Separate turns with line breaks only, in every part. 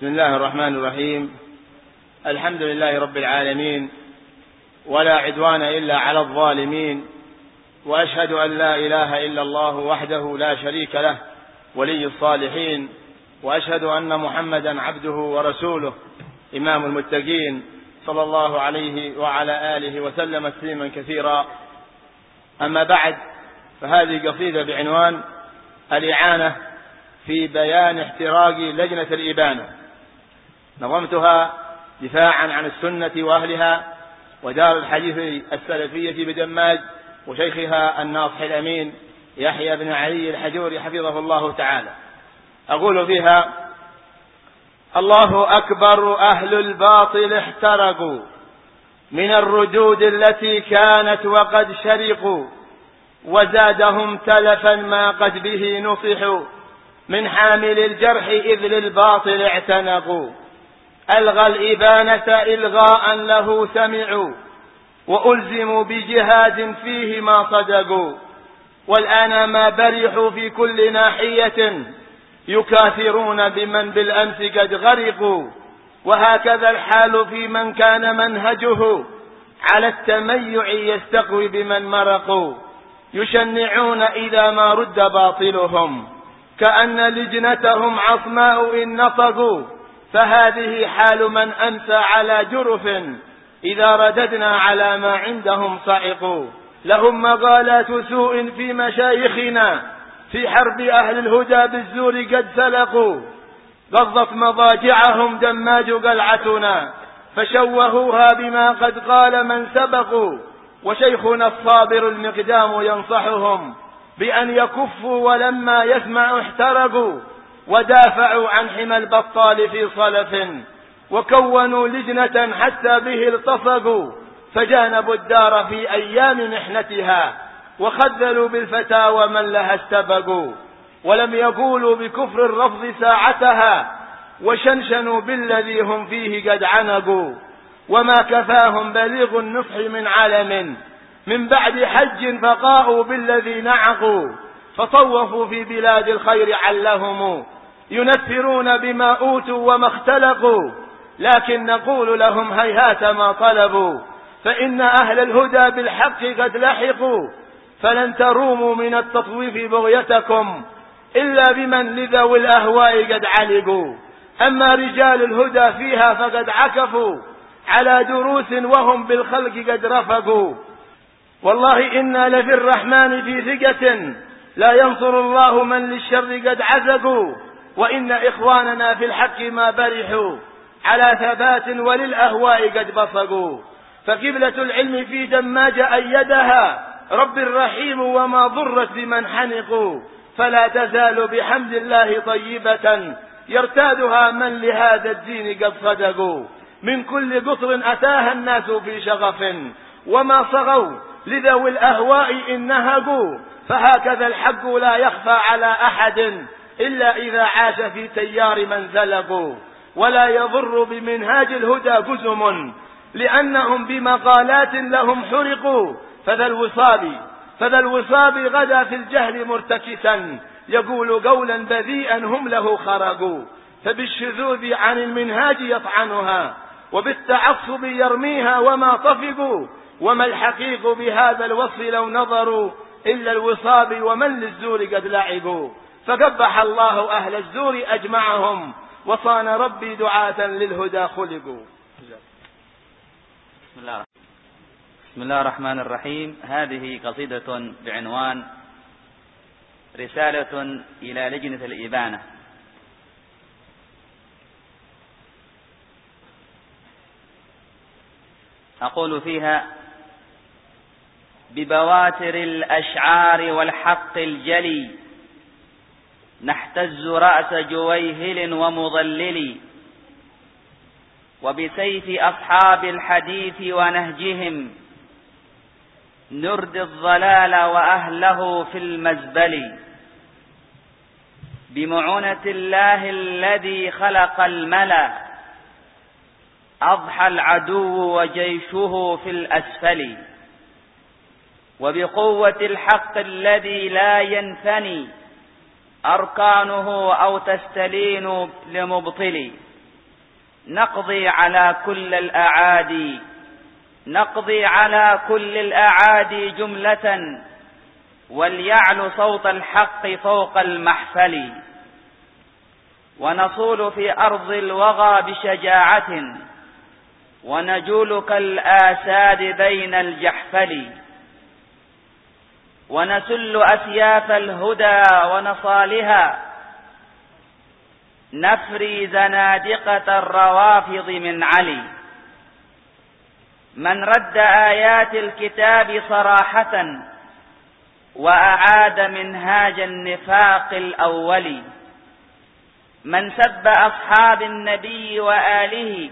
بسم الله الرحمن الرحيم. الحمد لله رب العالمين، ولا عدوان إلا على الظالمين، وأشهد أن لا إله إلا الله وحده لا شريك له ولي الصالحين، وأشهد أن محمدا عبده ورسوله إمام المتقين، صلى الله عليه وعلى آله وسلم تسليما كثيرا. أما بعد، فهذه قصيدة بعنوان الإعانة في بيان احتراق لجنة الإبانة، نظمتها دفاعا عن السنة وأهلها ودار الحديث السلفية بدماج وشيخها الناصح الأمين يحيى بن علي الحجوري حفظه الله تعالى. أقول فيها: الله أكبر، أهل الباطل احترقوا من الردود التي كانت وقد شرقوا، وزادهم تلفا ما قد به نصحوا، من حامل الجرح إذ للباطل اعتنقوا. ألغى الإبانة إلغاء له سمعوا، وألزموا بجهاد فيه ما صدقوا، والآن ما برحوا في كل ناحية، يكاثرون بمن بالأمس قد غرقوا. وهكذا الحال في من كان منهجه على التميع يستقوي بمن مرقوا، يشنعون إذا ما رد باطلهم، كأن لجنتهم عصماء إن نطقوا. فهذه حال من أمسى على جرف، إذا رددنا على ما عندهم صعقوا. لهم مقالات سوء في مشايخنا، في حرب أهل الهدى بالزور قد سلقوا. غضت مضاجعهم دماج قلعتنا، فشوهوها بما قد قال من سبقوا. وشيخنا الصابر المقدام ينصحهم بأن يكفوا، ولما يسمعوا احترقوا، ودافعوا عن حمى البطال في صلف، وكونوا لجنة حتى به التصقوا. فجانبوا الدار في أيام محنتها، وخذلوا بالفتاوى من لها استبقوا. ولم يقولوا بكفر الرفض ساعتها، وشنشنوا بالذي هم فيه قد عنقوا. وما كفاهم بليغ النصح من علم، من بعد حج فقاءوا بالذي نعقوا. فطوفوا في بلاد الخير علهم، ينفرون بما أوتوا وما اختلقوا. لكن نقول لهم هيهات ما طلبوا، فإن أهل الهدى بالحق قد لحقوا. فلن تروموا من التطويف بغيتكم، إلا بمن لذوي الأهواء قد علقوا. أما رجال الهدى فيها فقد عكفوا على دروس، وهم بالخلق قد رفقوا. والله إنا لفي الرحمن في ثقة، لا ينصر الله من للشر قد عزقوا. وإن إخواننا في الحق ما برحوا على ثبات، وللأهواء قد بصقوا. فقبلة العلم في دماج أيدها رب الرحيم، وما ضرت بمن حنقوا. فلا تزال بحمد الله طيبة، يرتادها من لهذا الدين قد صدقوا. من كل قطر أتاها الناس في شغف، وما صغوا لذوي الأهواء إن نهقوا. فهكذا الحق لا يخفى على أحد، إلا إذا عاش في تيار من زلقوا. ولا يضر بمنهاج الهدى قزم، لأنهم بمقالات لهم حرقوا. فذا الوصاب غدا في الجهل مرتكسا، يقول قولا بذيئا هم له خرقوا. فبالشذوذ عن المنهاج يطعنها، وبالتعصب يرميها وما طفقوا. وما الحقيق بهذا الوصف لو نظروا، إلا الوصاب ومن للزور قد لعبوا. فقبح الله أهل الزور أجمعهم، وصان ربي دعاة للهدى خلقوا.
بسم الله الرحمن الرحيم. هذه قصيدة بعنوان رسالة إلى لجنة الإبانة. أقول فيها: ببواتر الأشعار والحق الجلي، نحتز رأس جويهل ومضلل، وبسيف أصحاب الحديث ونهجهم، نرد الضلال وأهله في المزبل. بمعونة الله الذي خلق الملا، أضحى العدو وجيشه في الأسفل. وبقوة الحق الذي لا ينثني أركانه أو تستلين لمبطل. نقضي على كل الأعادي جملة، وليعلو صوت الحق فوق المحفل. ونصول في أرض الوغى بشجاعة، ونجول كالآساد بين الجحفل. ونسل أسياف الهدى ونصالها، نفري زنادقة الروافض من علي. من رد آيات الكتاب صراحة، وأعاد منهاج النفاق الأول. من سب أصحاب النبي وآله،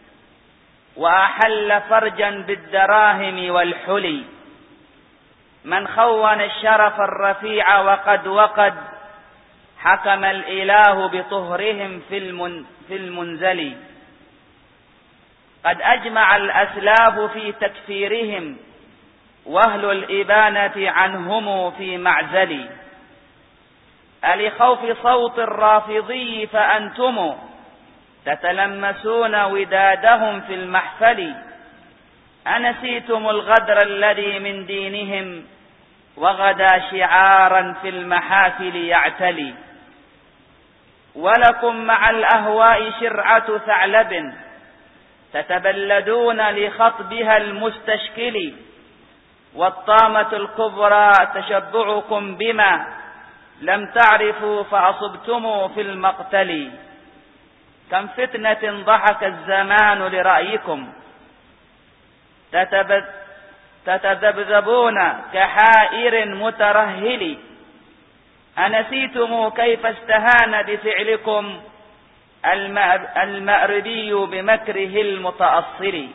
وأحل فرجا بالدراهم والحلي. من خون الشرف الرفيع وقد حكم الإله بطهرهم في المنزل. قد أجمع الأسلاف في تكفيرهم، وأهل الإبانة عنهم في معزل. ألخوف صوت الرافضي فأنتم تتلمسون ودادهم في المحفل. أنسيتم الغدر الذي من دينهم، وغدا شعارا في المحافل يعتلي. ولكم مع الأهواء شرعة ثعلب، تتبلدون لخطبها المستشكل. والطامة الكبرى تشبعكم بما لم تعرفوا، فأصبتم في المقتل. كم فتنة ضحك الزمان لرأيكم، تتذبذبون كحائر مترهل. أنسيتم كيف استهان بفعلكم المأربي بمكره المتأصل.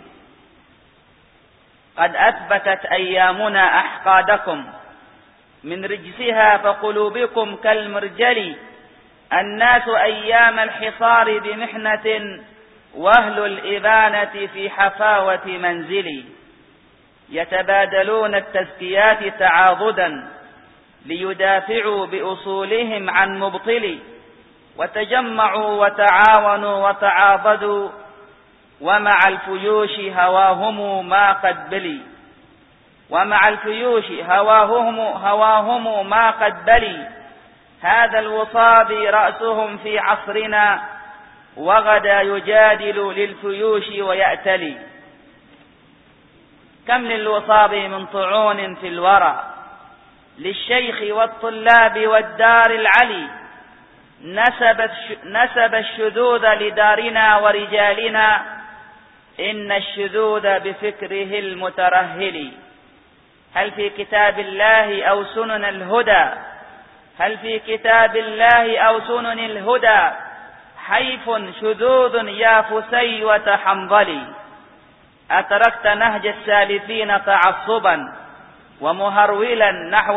قد أثبتت أيامنا أحقادكم من رجسها، فقلوبكم كالمرجل. الناس أيام الحصار بمحنة، وأهل الإبانة في حفاوة منزل. يتبادلون التزكيات تعاضدا، ليدافعوا بأصولهم عن مبطل. وتجمعوا وتعاونوا وتعاضدوا، ومع الفيوش هواهم ما قد بلي. هواهم ما قد بلي. هذا الوصابي رأسهم في عصرنا، وغدا يجادل للفيوش ويأتلي. كم للوصاب من طعون في الورى، للشيخ والطلاب والدار العلي. نسب الشذوذ لدارنا ورجالنا، إن الشذوذ بفكره المترهل. هل في كتاب الله أو سنن الهدى حيف شذوذ يا فسيوة حنظلي. أتركت نهج السالفين تعصبا، ومهرولا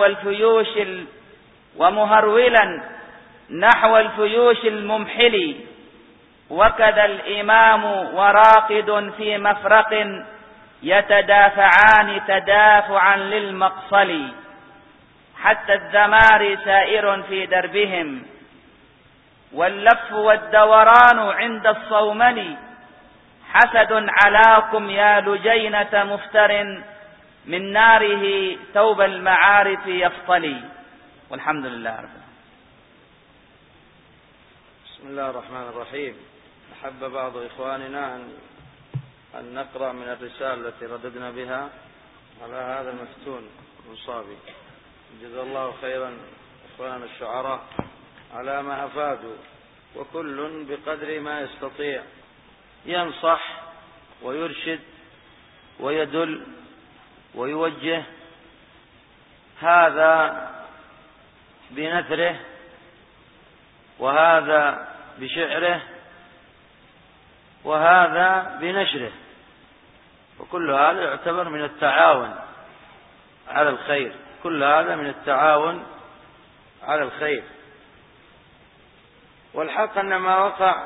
نحو الفيوش الممحل. وكذا الإمام وراقد في مفرق، يتدافعان تدافعا للمقصل. حتى الذمار سائر في دربهم، واللف والدوران عند الصومل. حسد علاكم يا لجينة مفتر، من ناره ثوب المعارف يفطلي. والحمد لله رب العالمين.
بسم الله الرحمن الرحيم. أحب بعض إخواننا أن نقرأ من الرسالة التي رددنا بها على هذا المفتون المصابي. جزا الله خيرا إخواننا الشعراء على ما أفادوا، وكل بقدر ما يستطيع ينصح ويرشد ويدل ويوجه، هذا بنثره وهذا بشعره وهذا بنشره، وكل هذا يعتبر من التعاون على الخير. كل هذا من التعاون على الخير. والحق أن ما وقع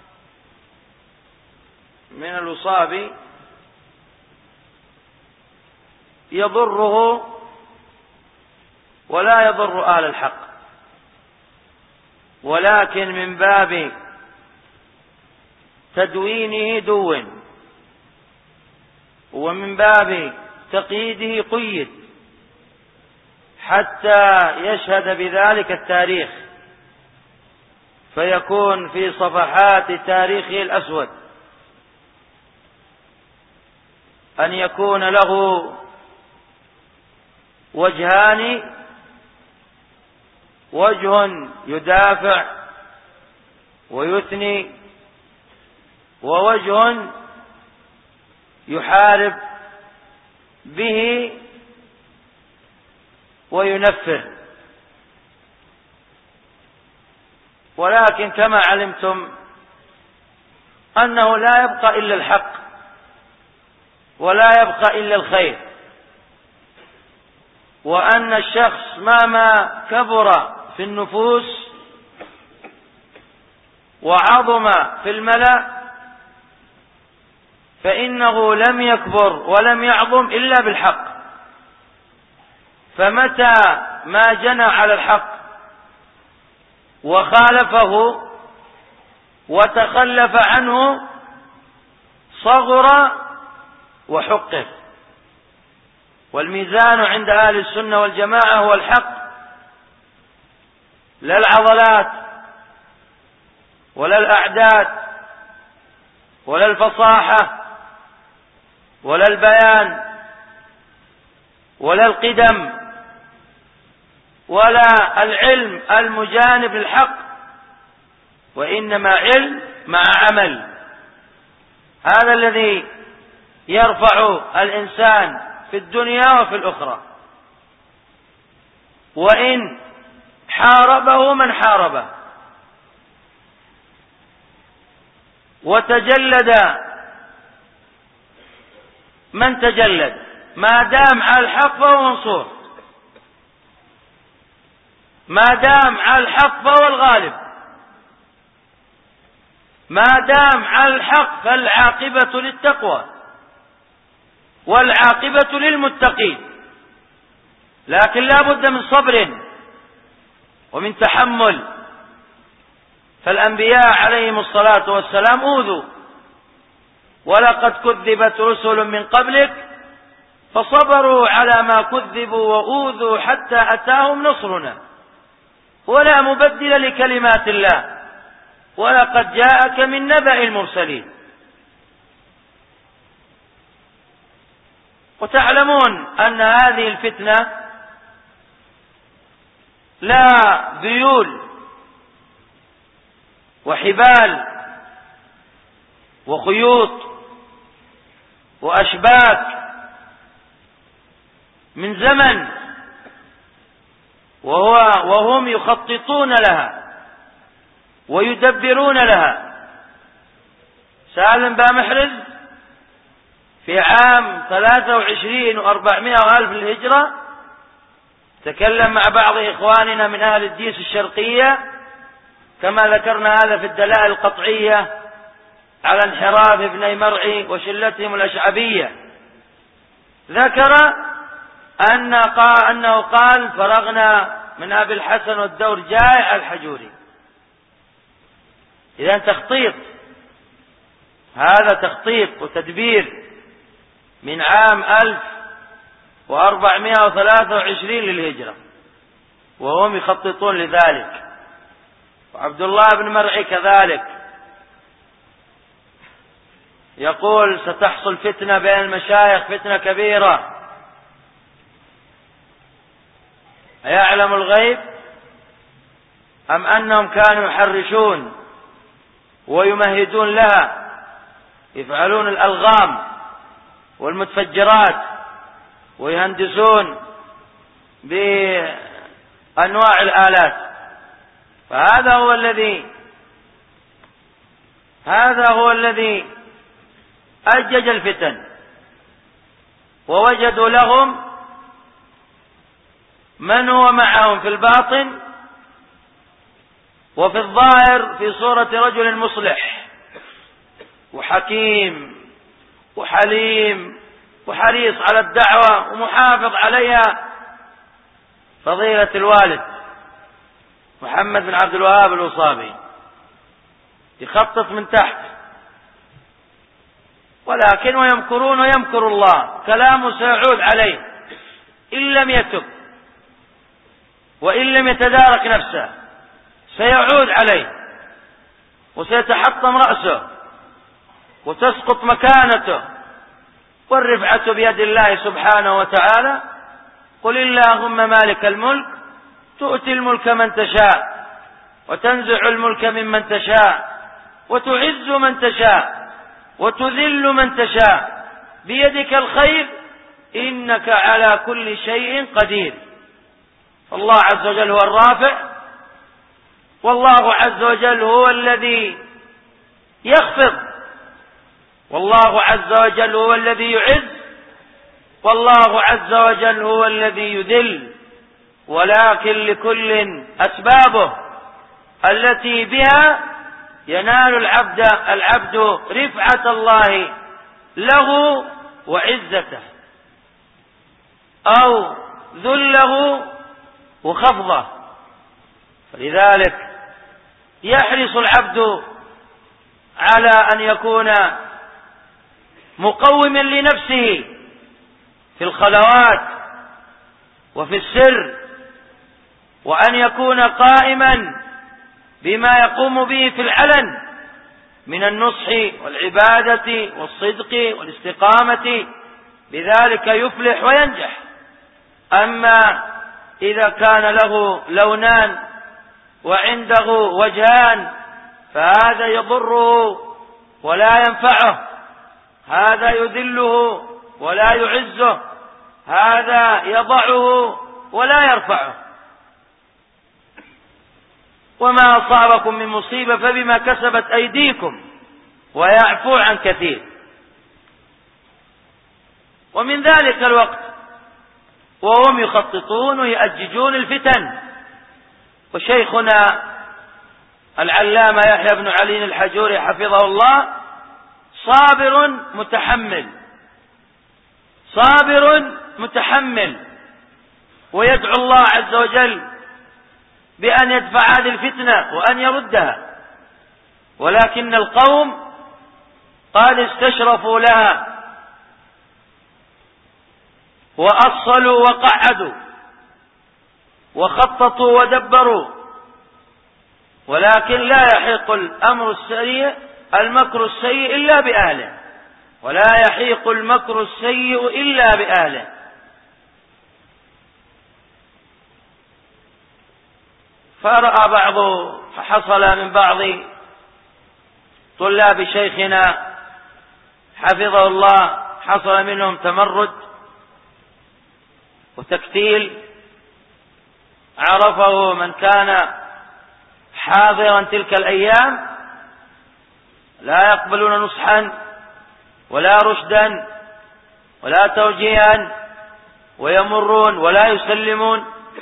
من الوصاب يضره ولا يضر أهل الحق، ولكن من باب تدوينه دون، ومن باب تقييده قيد حتى يشهد بذلك التاريخ، فيكون في صفحات تاريخه الأسود أن يكون له وجهان: وجه يدافع ويثني، ووجه يحارب به وينفر. ولكن كما علمتم أنه لا يبقى إلا الحق ولا يبقى إلا الخير، وأن الشخص مهما كبر في النفوس وعظم في الملأ فإنه لم يكبر ولم يعظم إلا بالحق. فمتى ما جنى على الحق وخالفه وتخلف عنه صغر وحقر. والميزان عند أهل السنة والجماعة هو الحق، لا العضلات ولا الأعداد ولا الفصاحة ولا البيان ولا القدم ولا العلم المجانب للحق، وإنما علم مع عمل. هذا الذي يرفع الإنسان في الدنيا وفي الأخرى. وإن حاربه من حاربه وتجلد من تجلد، ما دام على الحق فهو منصور، ما دام على الحق فهو الغالب، ما دام على الحق فالعاقبة للتقوى والعاقبة للمتقين. لكن لا بد من صبر ومن تحمل. فالأنبياء عليهم الصلاة والسلام أوذوا، ولقد كذبت رسل من قبلك فصبروا على ما كذبوا وأوذوا حتى أتاهم نصرنا ولا مبدل لكلمات الله ولقد جاءك من نبأ المرسلين. وتعلمون أن هذه الفتنة لا ذيول وحبال وخيوط وأشباك من زمن وهم يخططون لها ويدبرون لها. سالم بامحرز في عام 23 و400 ألف للهجرة تكلم مع بعض إخواننا من أهل الديس الشرقية، كما ذكرنا هذا في الدلائل القطعية على انحراف ابني مرعي وشلتهم الأشعبية. ذكر أنه قال: فرغنا من أبي الحسن والدور جائع الحجوري. إذن تخطيط، هذا تخطيط وتدبير من عام 1423 للهجرة وهم يخططون لذلك. وعبد الله بن مرعي كذلك يقول: ستحصل فتنة بين المشايخ، فتنة كبيرة. أيعلم الغيب أم أنهم كانوا يحرشون ويمهدون لها، يفعلون الألغام والمتفجرات ويهندسون بأنواع الآلات. فهذا هو الذي أجج الفتن، ووجدوا لهم من هو معهم في الباطن وفي الظاهر في صورة رجل مصلح وحكيم وحليم وحريص على الدعوة ومحافظ عليها، فضيلة الوالد محمد بن عبد الوهاب الوصابي. يخطط من تحت ولكن ويمكرون ويمكر الله كلامه سيعود عليه إن لم يتب وإن لم يتدارك نفسه، سيعود عليه وسيتحطم رأسه وتسقط مكانته، والرفعة بيد الله سبحانه وتعالى. قل اللهم مالك الملك تؤتي الملك من تشاء وتنزع الملك ممن تشاء وتعز من تشاء وتذل من تشاء بيدك الخير إنك على كل شيء قدير. فالله عز وجل هو الرافع، والله عز وجل هو الذي يخفض، والله عز وجل هو الذي يعز، والله عز وجل هو الذي يذل. ولكن لكل أسبابه التي بها ينال العبد رفعة الله له وعزته، أو ذله وخفضه. فلذلك يحرص العبد على أن يكون مقوما لنفسه في الخلوات وفي السر، وأن يكون قائما بما يقوم به في العلن من النصح والعبادة والصدق والاستقامة، بذلك يفلح وينجح. أما إذا كان له لونان وعنده وجهان فهذا يضره ولا ينفعه، هذا يذله ولا يعزه، هذا يضعه ولا يرفعه. وما أصابكم من مصيبة فبما كسبت أيديكم ويعفو عن كثير. ومن ذلك الوقت وهم يخططون ويؤججون الفتن، وشيخنا العلامة يحيى بن علي الحجوري حفظه الله صابر متحمل، صابر متحمل، ويدعو الله عز وجل بأن يدفع هذه الفتنة وأن يردها. ولكن القوم قد استشرفوا لها وأصلوا وقعدوا وخططوا ودبروا، ولكن لا يحيق المكر السيء إلا بأهله، ولا يحيق المكر السيء إلا بأهله. فحصل من بعض طلاب شيخنا حفظه الله، حصل منهم تمرد وتكتيل عرفه من كان حاضرا تلك الأيام، لا يقبلون نصحا ولا رشدا ولا توجيها، ويمرون ولا يسلمون.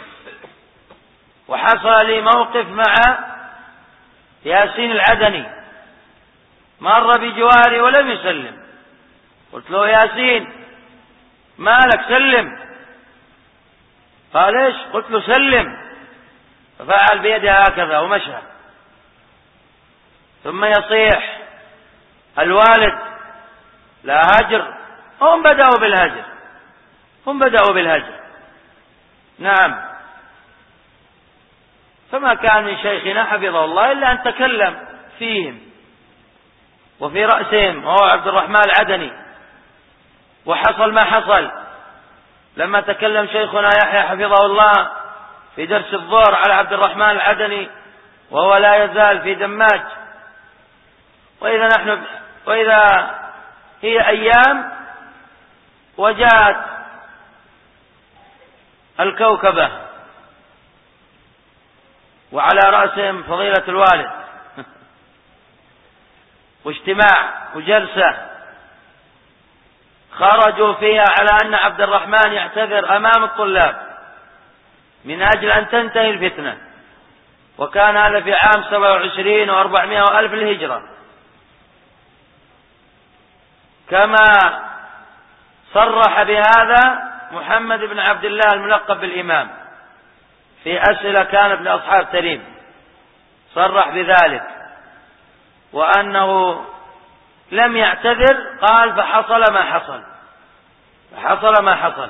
وحصل لي موقف مع ياسين العدني، مر بجواري ولم يسلم، قلت له ياسين مالك سلم، قال ايش؟ قلت له سلم، ففعل بيده هكذا ومشى. ثم يصيح الوالد لا هجر، هم بدأوا بالهجر. نعم. فما كان من شيخنا حفظه الله إلا أن تكلم فيهم وفي رأسهم وهو عبد الرحمن العدني. وحصل ما حصل لما تكلم شيخنا يحيى حفظه الله في درس الظهر على عبد الرحمن العدني وهو لا يزال في دماج. وإذا هي أيام وجاءت الكوكبة وعلى رأسهم فضيلة الوالد واجتماع وجلسة خرجوا فيها على أن عبد الرحمن يعتذر أمام الطلاب من أجل أن تنتهي الفتنة. وكان هذا في عام 27 و400 ألف الهجرة، كما صرح بهذا محمد بن عبد الله الملقب بالإمام في أسئلة كانت لأصحاب تريم، صرح بذلك، وأنه لم يعتذر قال فحصل ما حصل.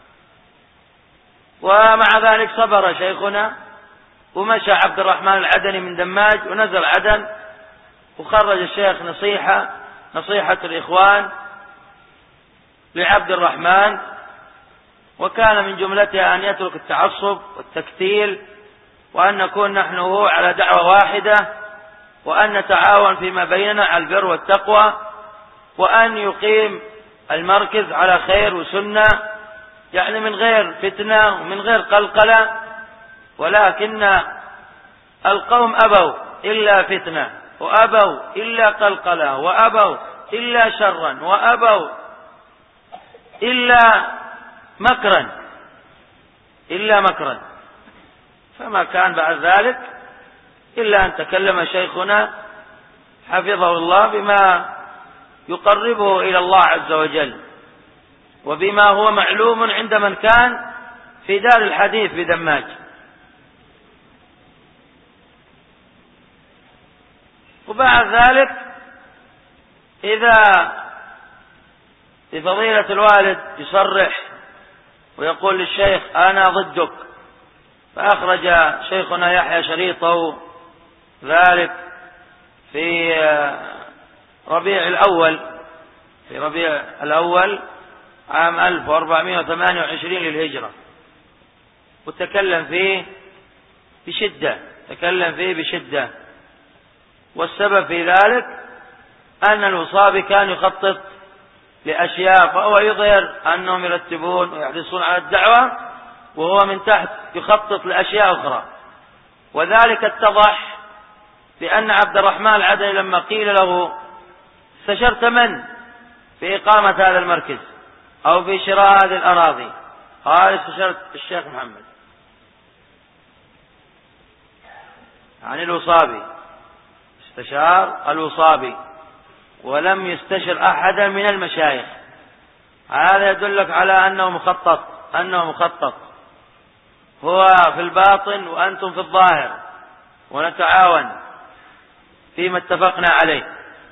ومع ذلك صبر شيخنا ومشى عبد الرحمن العدني من دماج ونزل عدن، وخرج الشيخ نصيحة الإخوان لعبد الرحمن، وكان من جملتها أن يترك التعصب والتكتيل، وأن نكون نحن وهو على دعوة واحدة، وأن نتعاون فيما بيننا على البر والتقوى، وأن يقيم المركز على خير وسنة، يعني من غير فتنة ومن غير قلقلة. ولكن القوم أبوا إلا فتنة، وأبوا إلا قلقلة، وأبوا إلا شرا، وأبوا إلا مكرا. فما كان بعد ذلك إلا أن تكلم شيخنا حفظه الله بما يقربه إلى الله عز وجل، وبما هو معلوم عند من كان في دار الحديث بدماج. وبعد ذلك إذا بفضيلة الوالد يصرح ويقول للشيخ أنا ضدك، فأخرج شيخنا يحيى شريطه ذلك في ربيع الأول عام 1428 للهجرة، وتكلم فيه بشدة. والسبب في ذلك أن الوصابي كان يخطط لأشياء، فهو يظهر أنهم يرتبون ويحرصون على الدعوة، وهو من تحت يخطط لأشياء أخرى. وذلك اتضح بأن عبد الرحمن العدني لما قيل له استشرت من في إقامة هذا المركز أو في شراء هذه الأراضي، قال استشرت الشيخ محمد، يعني الوصابي، استشار الوصابي ولم يستشر أحدا من المشايخ. هذا يدلك على أنه مخطط، هو في الباطن وأنتم في الظاهر، ونتعاون فيما اتفقنا عليه.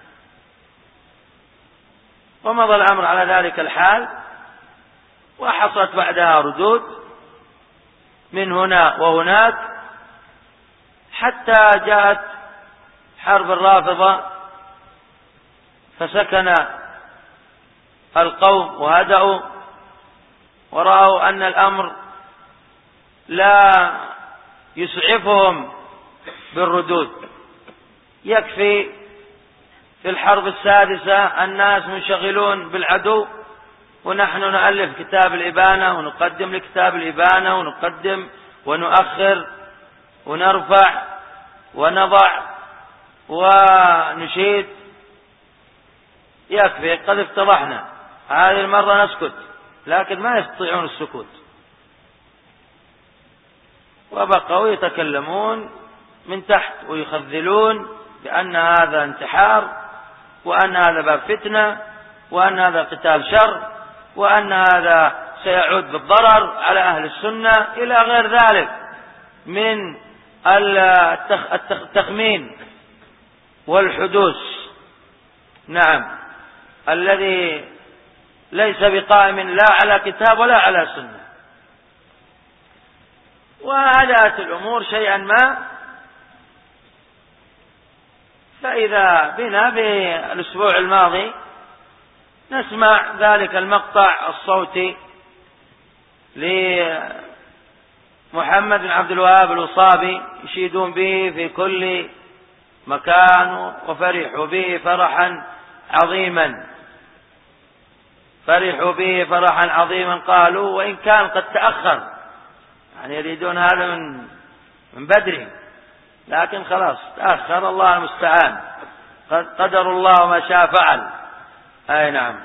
ومضى الأمر على ذلك الحال، وحصلت بعدها ردود من هنا وهناك، حتى جاءت حرب الرافضة فسكن القوم وهدأوا، ورأوا أن الأمر لا يسعفهم بالردود. يكفي في الحرب السادسة الناس منشغلون بالعدو، ونحن نؤلف كتاب الإبانة ونقدم لكتاب الإبانة، ونقدم ونؤخر ونرفع ونضع ونشيد. يكفي، قد افتضحنا، هذه المرة نسكت، لكن ما يستطيعون السكوت، وبقوا يتكلمون من تحت ويخذلون بأن هذا انتحار، وأن هذا باب فتنة، وأن هذا قتال شر، وأن هذا سيعود بالضرر على أهل السنة، إلى غير ذلك من التخمين والحدوث، نعم، الذي ليس بقائم لا على كتاب ولا على سنة. وهدأت الأمور شيئا ما، فإذا بنا بالأسبوع الماضي نسمع ذلك المقطع الصوتي لمحمد بن عبد الوهاب الوصابي يشيدون به في كل مكان، وفرحوا به فرحا عظيما، قالوا وإن كان قد تأخر، يعني يريدون هذا من بدري، لكن خلاص تأخر، الله المستعان، قدر الله ما شاء فعل. أي نعم.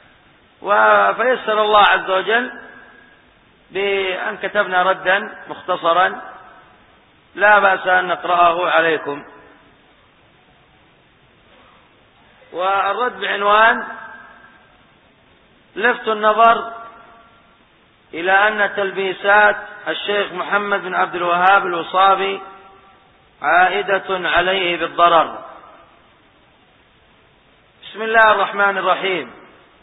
فيسر الله عز وجل بأن كتبنا ردا مختصرا لا بأس أن نقرأه عليكم. والرد بعنوان لفت النظر إلى أن تلبيسات الشيخ محمد بن عبد الوهاب الوصابي عائدة عليه بالضرر. بسم الله الرحمن الرحيم.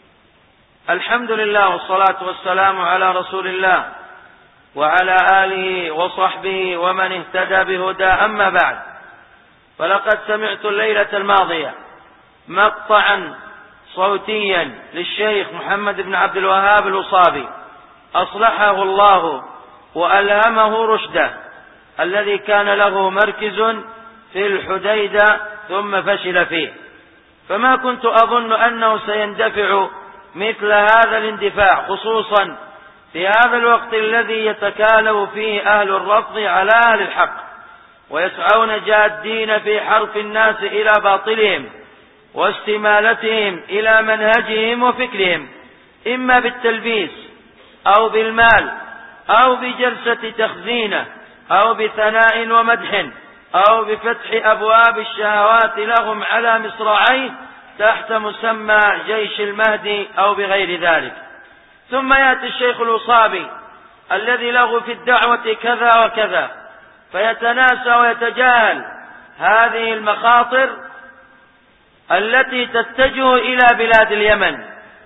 الحمد لله والصلاة والسلام على رسول الله وعلى آله وصحبه ومن اهتدى بهدى. أما بعد، فلقد سمعت الليلة الماضية مقطعا صوتيا للشيخ محمد بن عبد الوهاب الوصابي أصلحه الله وألهمه رشده، الذي كان له مركز في الحديدة ثم فشل فيه، فما كنت أظن أنه سيندفع مثل هذا الاندفاع، خصوصا في هذا الوقت الذي يتكالب فيه أهل الرفض على أهل الحق، ويسعون جادين في حرف الناس إلى باطلهم واستمالتهم إلى منهجهم وفكرهم، إما بالتلبيس أو بالمال أو بجلسة تخزينة أو بثناء ومدح أو بفتح أبواب الشهوات لهم على مصراعيه تحت مسمى جيش المهدي أو بغير ذلك. ثم يأتي الشيخ الوصابي الذي له في الدعوة كذا وكذا فيتناسى ويتجاهل هذه المخاطر التي تتجه إلى بلاد اليمن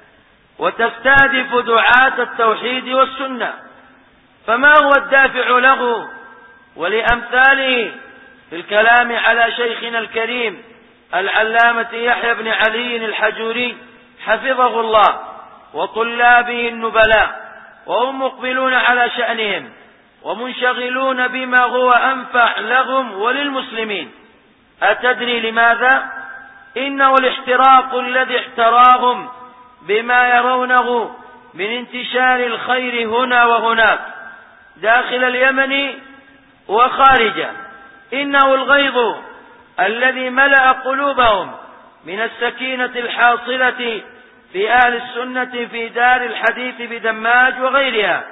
وتستهدف دعاة التوحيد والسنة. فما هو الدافع له ولأمثاله في الكلام على شيخنا الكريم العلامة يحيى بن علي الحجوري حفظه الله وطلابه النبلاء، وهم مقبلون على شأنهم ومنشغلون بما هو أنفع لهم وللمسلمين؟ أتدري لماذا؟ إنه الاحتراق الذي احتراهم بما يرونه من انتشار الخير هنا وهناك داخل اليمن وخارجه. إنه الغيظ الذي ملأ قلوبهم من السكينة الحاصلة في أهل السنة في دار الحديث بدماج وغيرها.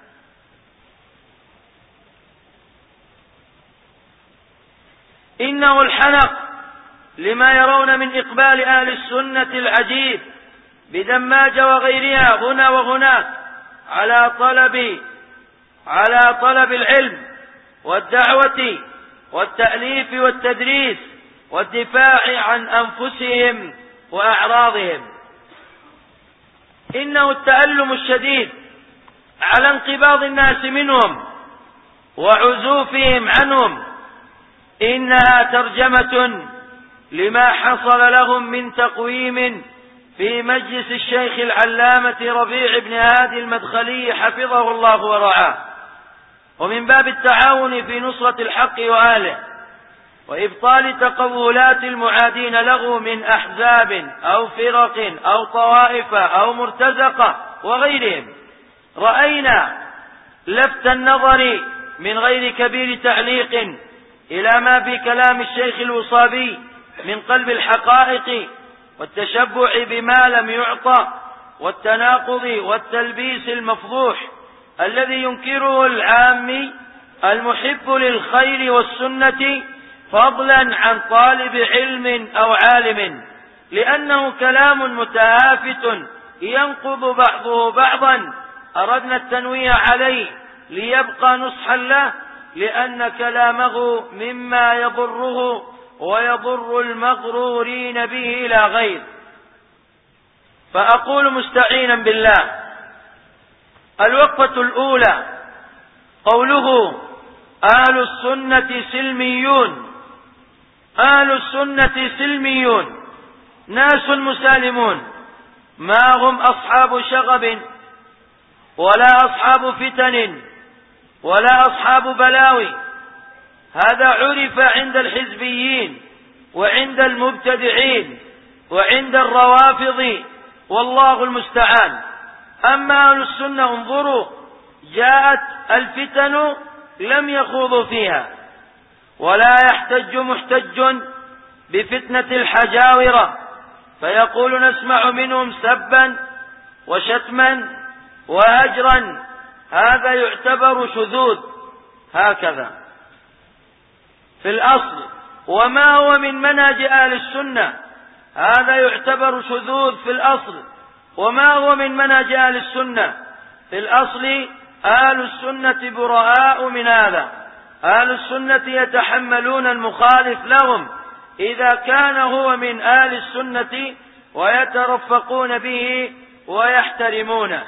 إنه الحنق لما يرون من إقبال أهل السنة العجيب بدماج وغيرها هنا وهناك على طلب العلم والدعوة والتأليف والتدريس والدفاع عن أنفسهم وأعراضهم. إنه التألم الشديد على انقباض الناس منهم وعزوفهم عنهم. إنها ترجمة لما حصل لهم من تقويم في مجلس الشيخ العلامة ربيع بن هادي المدخلي حفظه الله ورعاه، ومن باب التعاون في نصرة الحق وآله وإبطال تقولات المعادين له من أحزاب أو فرق أو طوائف أو مرتزقة وغيرهم. رأينا لفت النظر من غير كبير تعليق إلى ما في كلام الشيخ الوصابي من قلب الحقائق والتشبع بما لم يعطى والتناقض والتلبيس المفضوح الذي ينكره العامي المحب للخير والسنة فضلا عن طالب علم أو عالم، لأنه كلام متهافت ينقض بعضه بعضا. أردنا التنويه عليه ليبقى نصحا له، لأن كلامه مما يضره ويضر المغرورين به إلى غير. فأقول مستعينا بالله: الوقفة الأولى قوله أهل السنة سلميون. أهل السنة سلميون، ناس مسالمون، ما هم أصحاب شغب ولا أصحاب فتن ولا أصحاب بلاوي. هذا عرف عند الحزبيين وعند المبتدعين وعند الروافض، والله المستعان. أما أهل السنة انظروا، جاءت الفتن لم يخوضوا فيها، ولا يحتج محتج بفتنة الحجاورة فيقول نسمع منهم سبا وشتما وهجرا، هذا يعتبر شذوذ. هكذا في الأصل، وما هو من منهج أهل السنة، هذا يعتبر شذوذ في الأصل. وما هو من منهج أهل السنة في الأصل، أهل السنة براء من هذا. أهل السنة يتحملون المخالف لهم إذا كان هو من أهل السنة ويترفقون به ويحترمونه.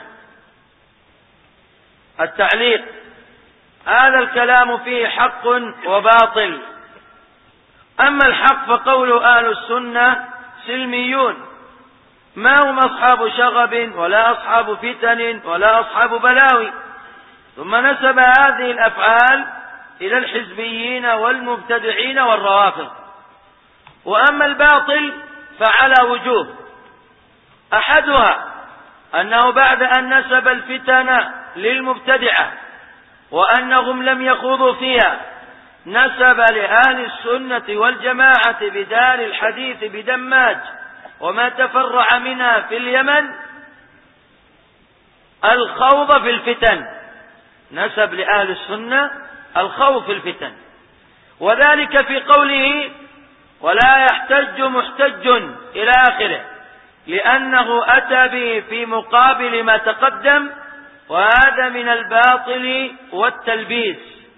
التعليق: هذا الكلام فيه حق وباطل. أما الحق فقول أهل السنة سلميون، ما هم أصحاب شغب ولا أصحاب فتن ولا أصحاب بلاوي. ثم نسب هذه الأفعال إلى الحزبيين والمبتدعين والروافض. وأما الباطل فعلى وجوه: أحدها أنه بعد أن نسب الفتن للمبتدعة وأنهم لم يخوضوا فيها، نسب لأهل السنة والجماعة بدار الحديث بدماج وما تفرع منها في اليمن الخوض في الفتن. نسب لأهل السنة الخوض في الفتن، وذلك في قوله: ولا يحتج محتج إلى آخره، لأنه أتى به في مقابل ما تقدم، وهذا من الباطل والتلبيس.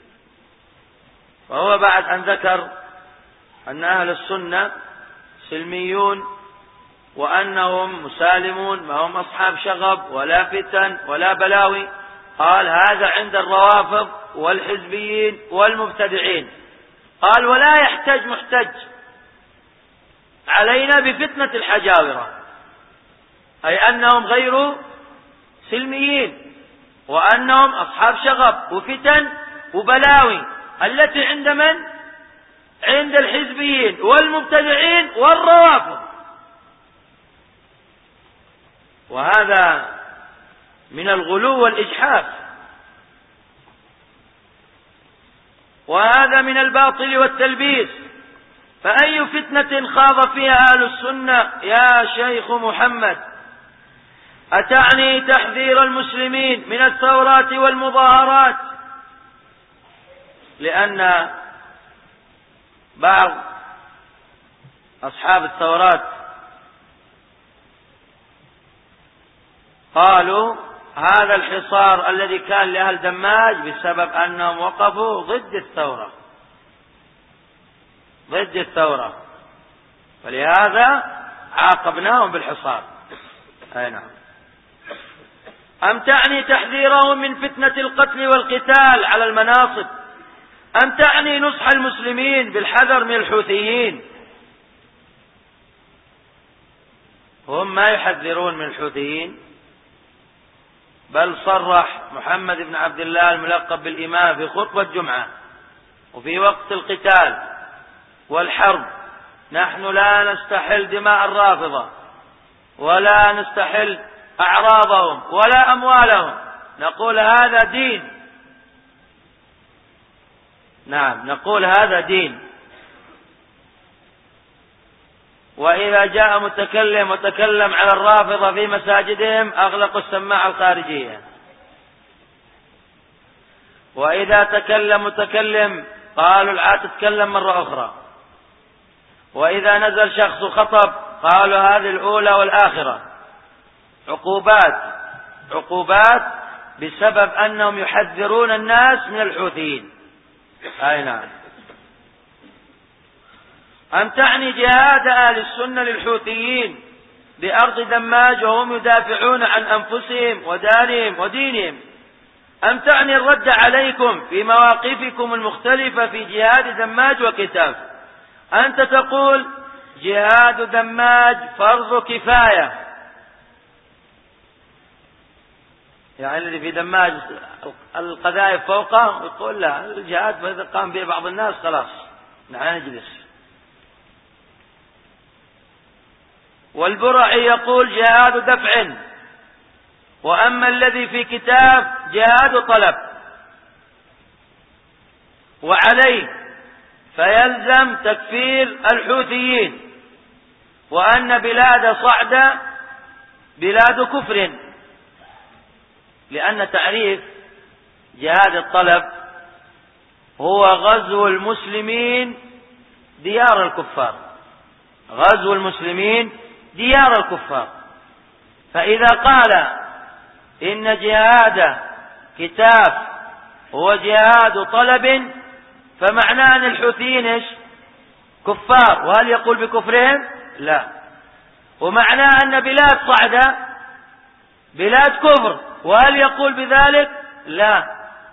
وهو بعد أن ذكر أن أهل السنة سلميون وأنهم مسالمون، ما هم أصحاب شغب ولا فتن ولا بلاوي، قال: هذا عند الروافض والحزبيين والمبتدعين. قال: ولا يحتج محتج علينا بفتنة الحجاورة، أي أنهم غير سلميين، وأنهم أصحاب شغب وفتن وبلاوي التي عند من؟ عند الحزبيين والمبتدعين والروافض. وهذا من الغلو والإجحاف، وهذا من الباطل والتلبيس. فأي فتنة خاض فيها أهل السنة يا شيخ محمد؟ أتعني تحذير المسلمين من الثورات والمظاهرات؟ لأن بعض أصحاب الثورات قالوا هذا الحصار الذي كان لأهل دماج بسبب أنهم وقفوا ضد الثورة، ولهذا عاقبناهم بالحصار. أي نعم. أم تعني تحذيرهم من فتنة القتل والقتال على المناصب؟ أم تعني نصح المسلمين بالحذر من الحوثيين؟ هم ما يحذرون من الحوثيين، بل صرح محمد بن عبد الله الملقب بالإمام في خطبة جمعة وفي وقت القتال والحرب: نحن لا نستحل دماء الرافضة ولا نستحل أعراضهم ولا أموالهم، نقول هذا دين. نعم، نقول هذا دين. وإذا جاء متكلم وتكلم على الرافضة في مساجدهم أغلقوا السماعة الخارجية، وإذا تكلم متكلم قالوا لا تتكلم مرة أخرى، وإذا نزل شخص خطب قالوا هذه الأولى والآخرة. عقوبات بسبب أنهم يحذرون الناس من الحوثيين. أي نعم. أم تعني جهاد أهل السنة للحوثيين بأرض دماج وهم يدافعون عن أنفسهم ودارهم ودينهم؟ أم تعني الرد عليكم في مواقفكم المختلفة في جهاد دماج وكتاف؟ أنت تقول جهاد دماج فرض كفاية، يعني الذي في دماج القذائف فوقه يقول لا، الجهاد فإذا قام به بعض الناس خلاص نحن نجلس. والبرعي يقول جهاد دفع، وأما الذي في كتاب جهاد طلب، وعليه فيلزم تكفير الحوثيين، وأن بلاد صعدة بلاد كفر، لأن تعريف جهاد الطلب هو غزو المسلمين ديار الكفار، غزو المسلمين ديار الكفار. فإذا قال إن جهاد كتاف هو جهاد طلب فمعناه أن الحوثيين إيش؟ كفار. وهل يقول بكفرهم؟ لا. ومعناه أن بلاد صعدة بلاد كفر، وهل يقول بذلك؟ لا.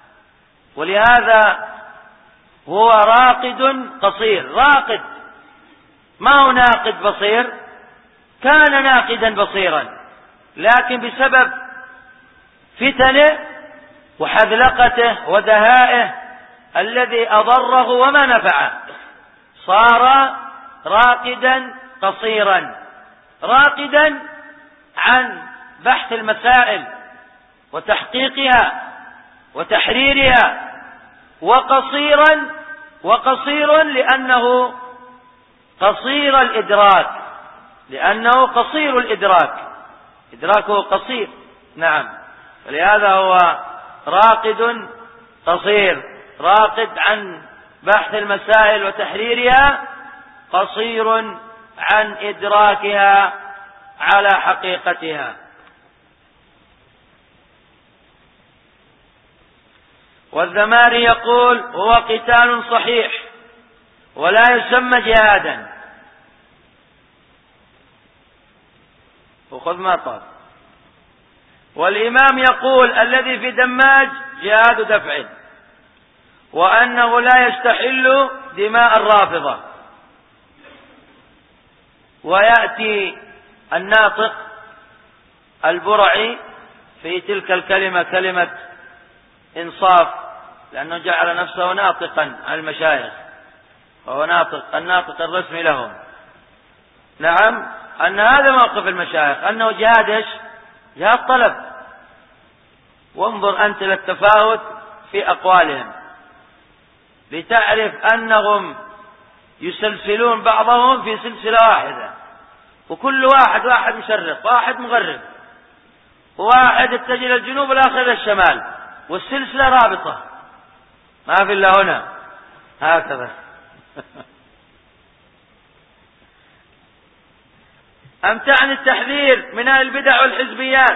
ولهذا هو راقد قصير، راقد، ما هو ناقد بصير، كان ناقدا بصيرا، لكن بسبب فتنه وحذلقته ودهائه الذي أضره وما نفعه صار راقدا قصيرا، راقدا عن بحث المسائل وتحقيقها وتحريرها، وقصير لأنه قصير الإدراك، لأنه قصير الإدراك، إدراكه قصير. نعم، ولهذا هو راقد قصير، راقد عن بحث المسائل وتحريرها، قصير عن إدراكها على حقيقتها. والذماري يقول هو قتال صحيح ولا يسمى جهادا. وخذ ما طاب. والإمام يقول الذي في دماج جهاد دفع، وأنه لا يستحل دماء الرافضة. ويأتي الناطق البرعي في تلك الكلمة كلمة إنصاف، لأنه جعل نفسه ناطقا عن المشايخ، وهو الناطق الرسمي لهم. نعم، أن هذا موقف المشايخ، أنه جهاد إيش؟ جهاد طلب. وانظر أنت للتفاوت في أقوالهم لتعرف أنهم يسلسلون بعضهم في سلسلة واحدة، وكل واحد مشرق، واحد مغرب، وواحد يتجه إلى الجنوب والآخر إلى الشمال، والسلسلة رابطة، ما في إلا هنا هكذا. أمتعني التحذير من أهل البدع والحزبيات.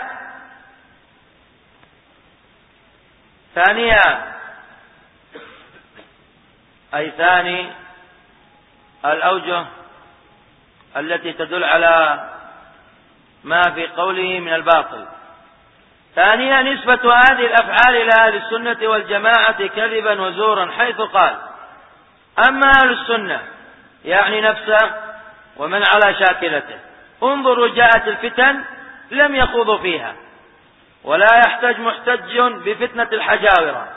ثانيا، أي ثاني الأوجه التي تدل على ما في قوله من الباطل. ثانيا، نسبة هذه الأفعال إلى أهل السنة والجماعة كذبا وزورا، حيث قال: أما أهل السنة يعني نفسه ومن على شاكلته، انظروا جاءت الفتن لم يخوضوا فيها، ولا يحتج محتج بفتنة الحجاورة.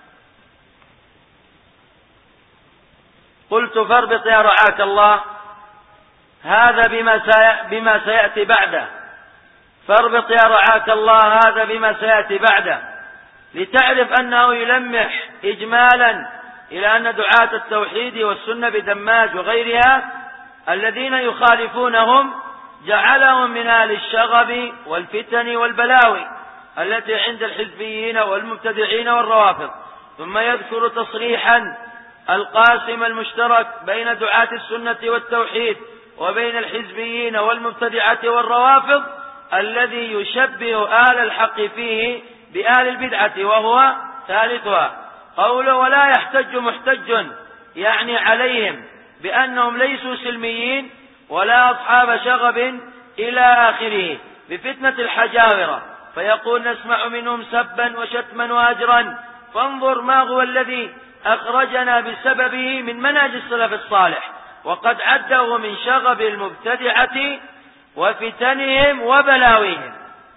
قلت فاربط يا رعاك الله هذا بما سيأتي بعده، فاربط يا رعاك الله هذا بما سيأتي بعده، لتعرف أنه يلمح إجمالا إلى أن دعاة التوحيد والسنة بدماج وغيرها الذين يخالفونهم جعلهم من أهل الشغب والفتن والبلاوي التي عند الحزبيين والمبتدعين والروافض. ثم يذكر تصريحا القاسم المشترك بين دعاة السنة والتوحيد وبين الحزبيين والمبتدعة والروافض الذي يشبه أهل الحق فيه بأهل البدعة، وهو ثالثها. قوله ولا يحتج محتج يعني عليهم بأنهم ليسوا سلميين ولا أصحاب شغب إلى آخره بفتنة الحجاورة، فيقول نسمع منهم سبا وشتما وهجرا. فانظر ما هو الذي أخرجنا بسببه من منهج السلف الصالح، وقد عده من شغب المبتدعة وفتنهم وبلاويهم.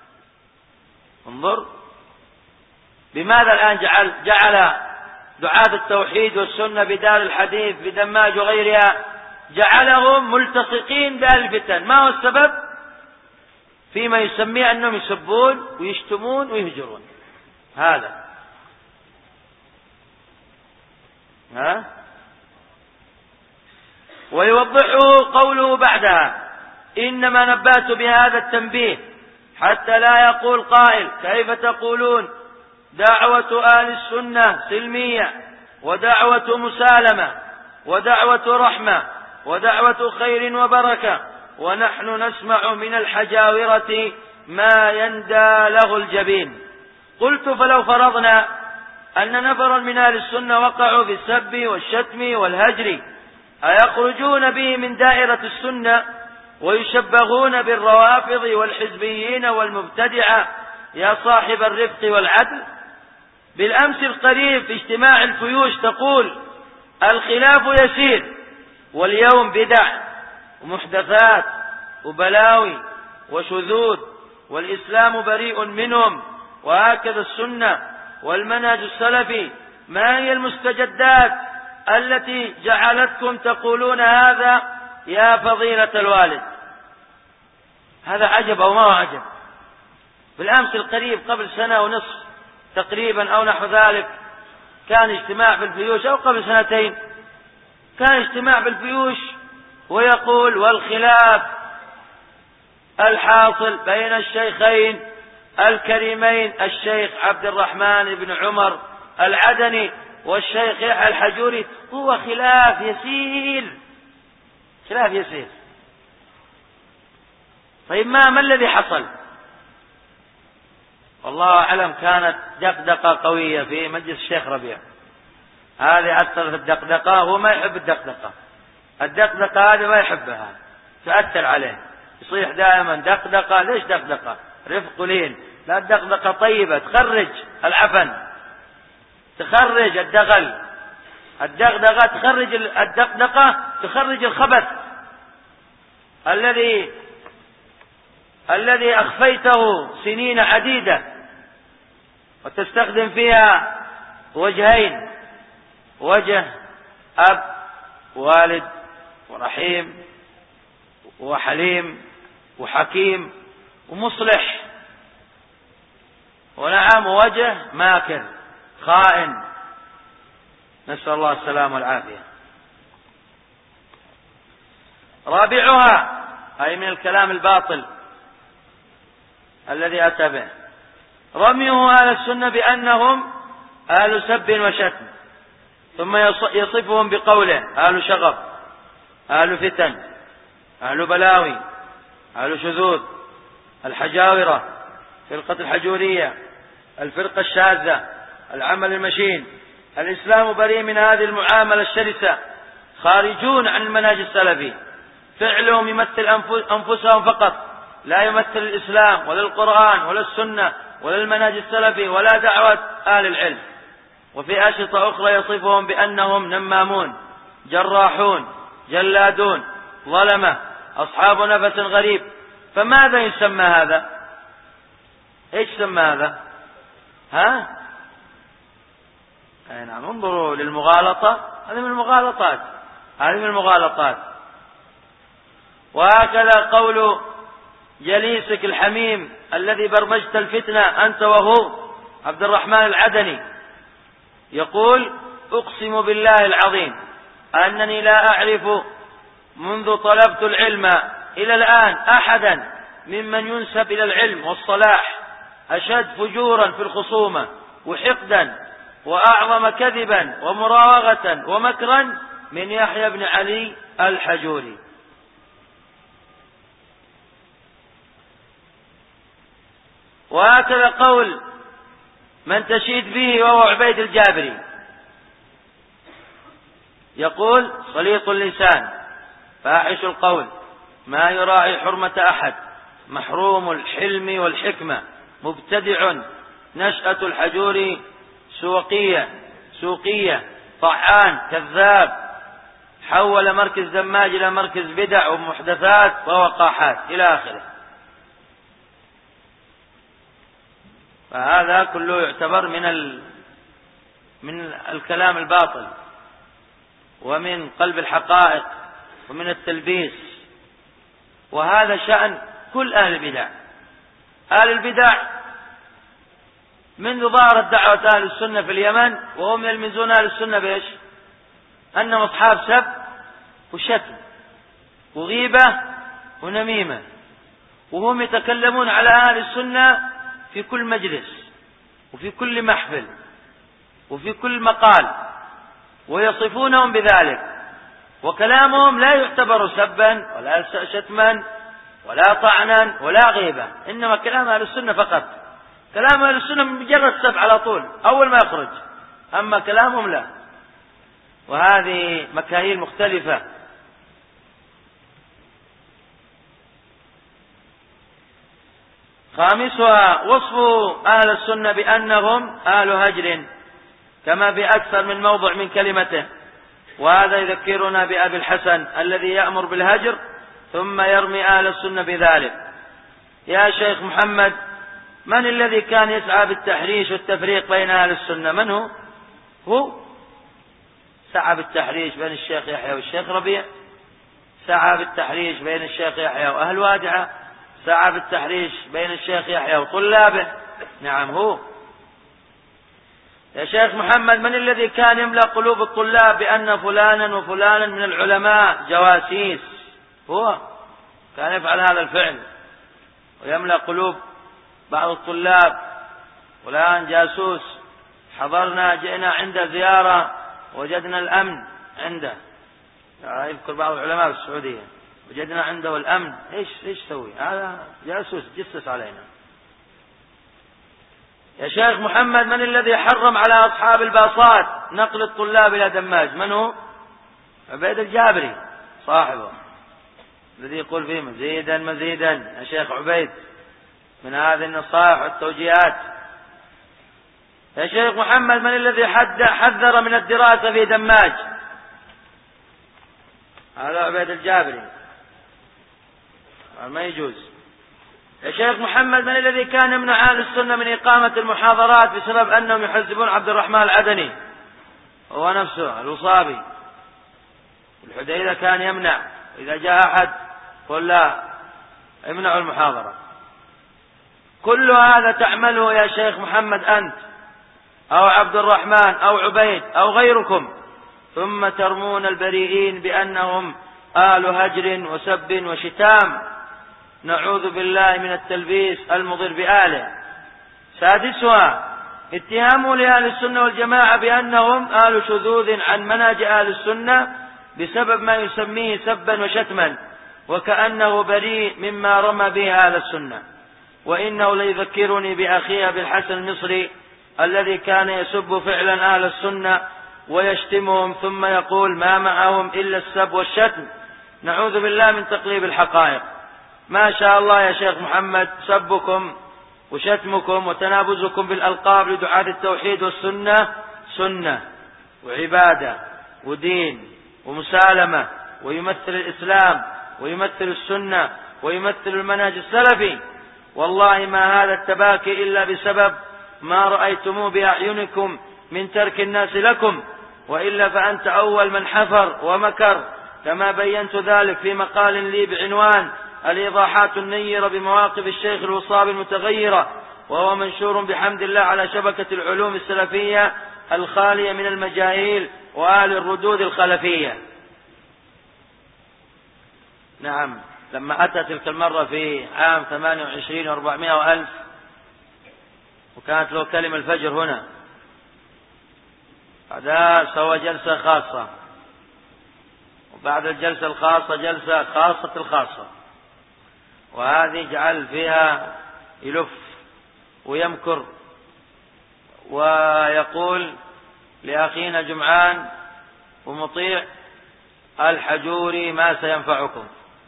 انظر بماذا الآن جعل دعاة التوحيد والسنة بدار الحديث بدماج وغيرها، جعلهم ملتصقين بأهل الفتن. ما هو السبب؟ فيما يسميه أنهم يسبون ويشتمون ويهجرون. هذا ويوضحه قوله بعدها: إنما نبأت بهذا التنبيه حتى لا يقول قائل كيف تقولون دعوة أهل السنة سلمية، ودعوة مسالمة، ودعوة رحمة، ودعوة خير وبركة، ونحن نسمع من الحجاورة ما يندى له الجبين. قلت فلو فرضنا أن نفرا من أهل السنة وقعوا في السب والشتم والهجر، أيخرجون به من دائرة السنة ويشبهون بالروافض والحزبيين والمبتدعة يا صاحب الرفق والعدل. بالأمس القريب في اجتماع الفيوش تقول الخلاف يسير، واليوم بدع ومحدثات وبلاوي وشذوذ والإسلام بريء منهم، وهكذا السنة والمنهج السلفي. ما هي المستجدات التي جعلتكم تقولون هذا يا فضيلة الوالد؟ هذا عجب أو ما هو عجب؟ بالأمس القريب قبل سنة ونصف تقريبا أو نحو ذلك كان اجتماع في الفيوش، أو قبل سنتين كان اجتماع في الفيوش، ويقول والخلاف الحاصل بين الشيخين الكريمين الشيخ عبد الرحمن بن عمر العدني والشيخ يحيى الحجوري هو خلاف يسير، خلاف يسير. طيب ما الذي حصل؟ والله أعلم كانت دقدقة قوية في مجلس الشيخ ربيع. هذه أثر في الدقدقة، هو ما يحب الدقدقة، الدقدقة هذه ما يحبها، تؤثر عليه، يصيح دائما دقدقة. ليش دقدقة؟ رفق لين. لا، الدقدقة طيبة تخرج العفن، تخرج الدغل، الدقدقة تخرج الدقدقة تخرج الخبث الذي أخفيته سنين عديدة، وتستخدم فيها وجهين: وجه أب والد ورحيم وحليم وحكيم ومصلح، ونعم وجه ماكر خائن، نسأل الله السلامة والعافية. رابعها، أي من الكلام الباطل الذي أتى به، رميه أهل السنة بأنهم أهل سب وشتم، ثم يصفهم بقوله أهل شغب، أهل فتن، أهل بلاوي، أهل شذوذ، الحجاورة، فرقة الحجورية، الفرقة الشاذة، العمل المشين. الإسلام بريء من هذه المعاملة الشرسة، خارجون عن المنهج السلفي، فعلهم يمثل أنفسهم فقط، لا يمثل الإسلام ولا القرآن ولا السنة ولا المنهج السلفي ولا دعوة أهل العلم. وفي أشرطة أخرى يصفهم بأنهم نمامون، جراحون، جلادون، ظلمة، أصحاب نفس غريب. فماذا يسمى هذا؟ إيش سمى هذا؟ نعم، انظروا للمغالطة، هذه من المغالطات، هذه من المغالطات. وهكذا قول جليسك الحميم الذي برمجت الفتنة أنت وهو، عبد الرحمن العدني، يقول أقسم بالله العظيم أنني لا أعرف منذ طلبت العلم إلى الآن أحدا ممن ينسب إلى العلم والصلاح أشد فجورا في الخصومة وحقدا وأعظم كذبا ومراوغة ومكرا من يحيى بن علي الحجوري. وهكذا قول من تشيد به وهو عبيد الجابري، يقول صليط اللسان، فاحش القول، ما يراعي حرمة أحد، محروم الحلم والحكمة، مبتدع، نشأة الحجوري سوقية، طعان، كذاب، حول مركز دماج إلى مركز بدع ومحدثات ووقاحات إلى آخره. فهذا كله يعتبر من الكلام الباطل، ومن قلب الحقائق، ومن التلبيس. وهذا شأن كل أهل البدع. أهل البدع منذ ظهرت دعوة أهل السنة في اليمن وهم يلمزون أهل السنة بإيش؟ أنهم أصحاب سب وشتم وغيبة ونميمة، وهم يتكلمون على أهل السنة في كل مجلس وفي كل محفل وفي كل مقال، ويصفونهم بذلك، وكلامهم لا يعتبر سبا ولا شتما ولا طعنا ولا غيبة، إنما كلام أهل السنة فقط. كلام أهل السنة مجرد سب على طول أول ما يخرج، أما كلامهم لا. وهذه مكاييل مختلفة. خامسها وصف أهل السنة بأنهم أهل هجر كما في أكثر من موضع من كلمته، وهذا يذكرنا بأبي الحسن الذي يأمر بالهجر ثم يرمي أهل السنة بذلك. يا شيخ محمد، من الذي كان يسعى بالتحريش والتفريق بين أهل السنة؟ من هو؟ هو سعى بالتحريش بين الشيخ يحيى والشيخ ربيع، سعى بالتحريش بين الشيخ يحيى وأهل وادعة، سعى بالتحريش بين الشيخ يحيى وطلابه. نعم هو. يا شيخ محمد، من الذي كان يملأ قلوب الطلاب بأن فلانا وفلانا من العلماء جواسيس؟ هو كان يفعل هذا الفعل ويملأ قلوب بعض الطلاب، فلان جاسوس، حضرنا جئنا عنده زيارة وجدنا الأمن عنده. يذكر بعض العلماء في السعودية وجدنا عنده الأمن. إيش سوي؟ هذا جاسوس جسس علينا. يا شيخ محمد، من الذي حرم على أصحاب الباصات نقل الطلاب إلى دماج؟ من هو؟ عبيد الجابري صاحبه الذي يقول فيه مزيدا مزيدا. يا شيخ عبيد، من هذه النصائح والتوجيهات. يا شيخ محمد، من الذي حذر من الدراسة في دماج؟ هذا عبيد الجابري، ما يجوز. يا شيخ محمد، من الذي كان يمنع أهل السنة من إقامة المحاضرات بسبب أنهم يحزبون عبد الرحمن العدني؟ هو نفسه الوصابي. الحديدة كان يمنع، إذا جاء أحد قل لا امنعوا المحاضرة. كل هذا تعمله يا شيخ محمد أنت أو عبد الرحمن أو عبيد أو غيركم، ثم ترمون البريئين بأنهم آل هجر وسب وشتام. نعوذ بالله من التلبيس المضر بآله. سادسها اتهامه لأهل السنة والجماعة بأنهم آل شذوذ عن منهج أهل السنة بسبب ما يسميه سبا وشتما، وكأنه بريء مما رمى به أهل السنة. وإنه ليذكرني بأخيه أبي الحسن المصري الذي كان يسب فعلا أهل السنة ويشتمهم ثم يقول ما معهم إلا السب والشتم. نعوذ بالله من تقليب الحقائق. ما شاء الله يا شيخ محمد، سبكم وشتمكم وتنابزكم بالألقاب لدعاة التوحيد والسنة سنة وعبادة ودين ومسالمة، ويمثل الإسلام ويمثل السنة ويمثل المنهج السلفي. والله ما هذا التباكي إلا بسبب ما رأيتموه بأعينكم من ترك الناس لكم، وإلا فأنت أول من حفر ومكر، كما بينت ذلك في مقال لي بعنوان الإيضاحات النيرة بمواقف الشيخ الوصابي المتغيرة، وهو منشور بحمد الله على شبكة العلوم السلفية الخالية من المجاهيل وآل الردود الخلفية. نعم، لما أتى تلك المرة في عام 28 و400 وألف، وكانت له كلمة الفجر هنا، بعدها سوى جلسة خاصة، وبعد الجلسة الخاصة جلسة خاصة الخاصة، وهذه جعل فيها يلف ويمكر ويقول لأخينا جمعان ومطيع الحجوري ما سينفعكم،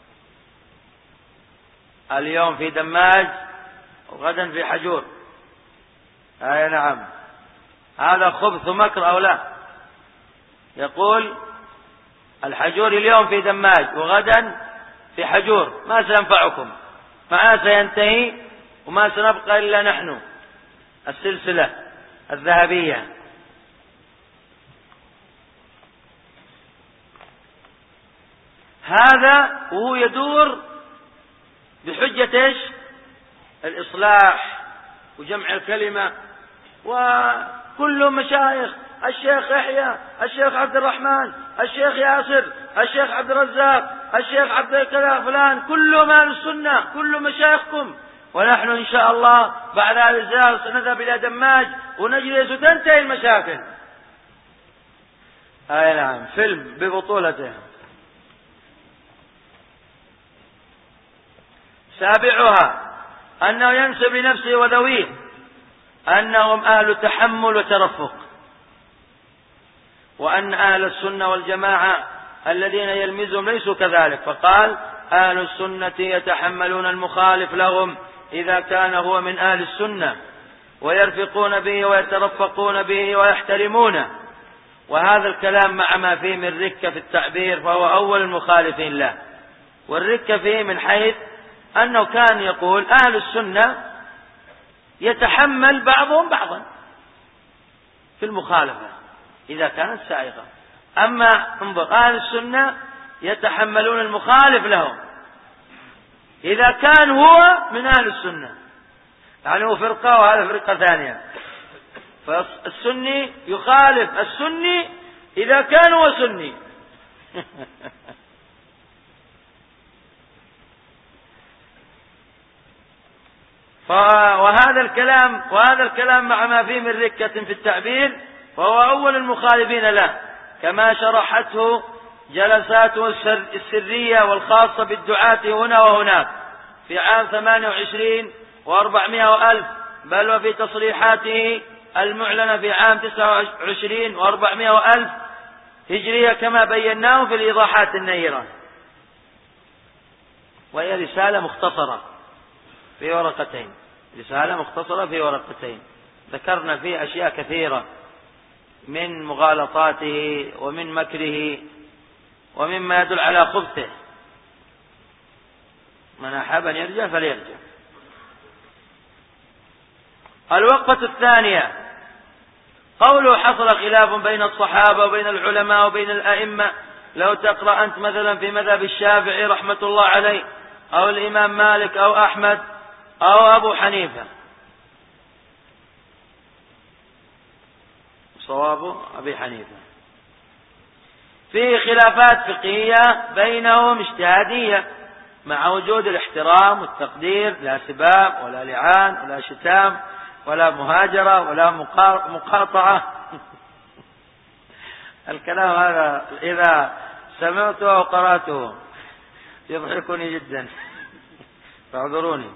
اليوم في دماج وغدا في حجور. أي نعم، هذا خبث مكر أو لا؟ يقول الحجوري اليوم في دماج وغدا في حجور، ما سينفعكم، معنا سينتهي وما سنبقى إلا نحن السلسلة الذهبية. هذا وهو يدور بحجة إيش؟ الإصلاح وجمع الكلمة، وكل مشايخ الشيخ يحيى، الشيخ عبد الرحمن، الشيخ ياسر، الشيخ عبد الرزاق، الشيخ عبد كذا فلان، كلهم أهل السنة، كل مشايخكم. ونحن إن شاء الله بعد هذا الزيارة سنذهب إلى دماج ونجلس وتنتهي المشاكل. أي نعم، فيلم ببطولته. سابعها أنه ينسب لنفسه وذويه أنهم أهل تحمل وترفق، وأن أهل السنة والجماعة الذين يلمزهم ليسوا كذلك، فقال أهل السنة يتحملون المخالف لهم إذا كان هو من أهل السنة ويرفقون به ويترفقون به ويحترمونه. وهذا الكلام مع ما فيه من ركة في التعبير فهو أول المخالفين له. والركة فيه من حيث أنه كان يقول أهل السنة يتحمل بعضهم بعضا في المخالفة إذا كانت سائغة. أما انظر، أهل السنة يتحملون المخالف لهم إذا كان هو من أهل السنة، يعني هو فرقة وهذا فرقة ثانية. فالسني يخالف السني إذا كان هو سني. وهذا الكلام مع ما فيه من ركة في التعبير فهو أول المخالفين له، كما شرحته جلساته السرية والخاصة بالدعاة هنا وهناك في عام 28 و400 وألف، بل وفي تصريحاته المعلنة في عام 29 و400 وألف هجرية كما بيناه في الإيضاحات النيرة. وهي رسالة مختصرة في ورقتين، رسالة مختصرة في ورقتين ذكرنا فيه أشياء كثيرة من مغالطاته ومن مكره ومما يدل على خبثه. من أحب أن يرجع فليرجع. الوقفة الثانية قوله حصل خلاف بين الصحابة وبين العلماء وبين الأئمة. لو تقرأ أنت مثلا في مذهب الشافعي رحمة الله عليه أو الإمام مالك أو أحمد أو أبو حنيفة، صواب أبي حنيفة، في خلافات فقهية بينهم اجتهادية مع وجود الاحترام والتقدير، لا سباب ولا لعان ولا شتام ولا مهاجرة ولا مقاطعة. الكلام هذا إذا سمعته وقرأته يضحكني جدا، فاعذروني.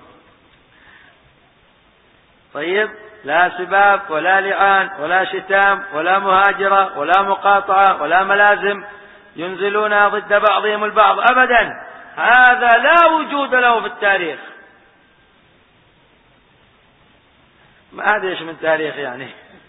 طيب، لا سباب ولا لعان ولا شتام ولا مهاجرة ولا مقاطعة ولا ملازم ينزلون ضد بعضهم البعض أبدا، هذا لا وجود له في التاريخ. ما أدري إيش من تاريخ يعني.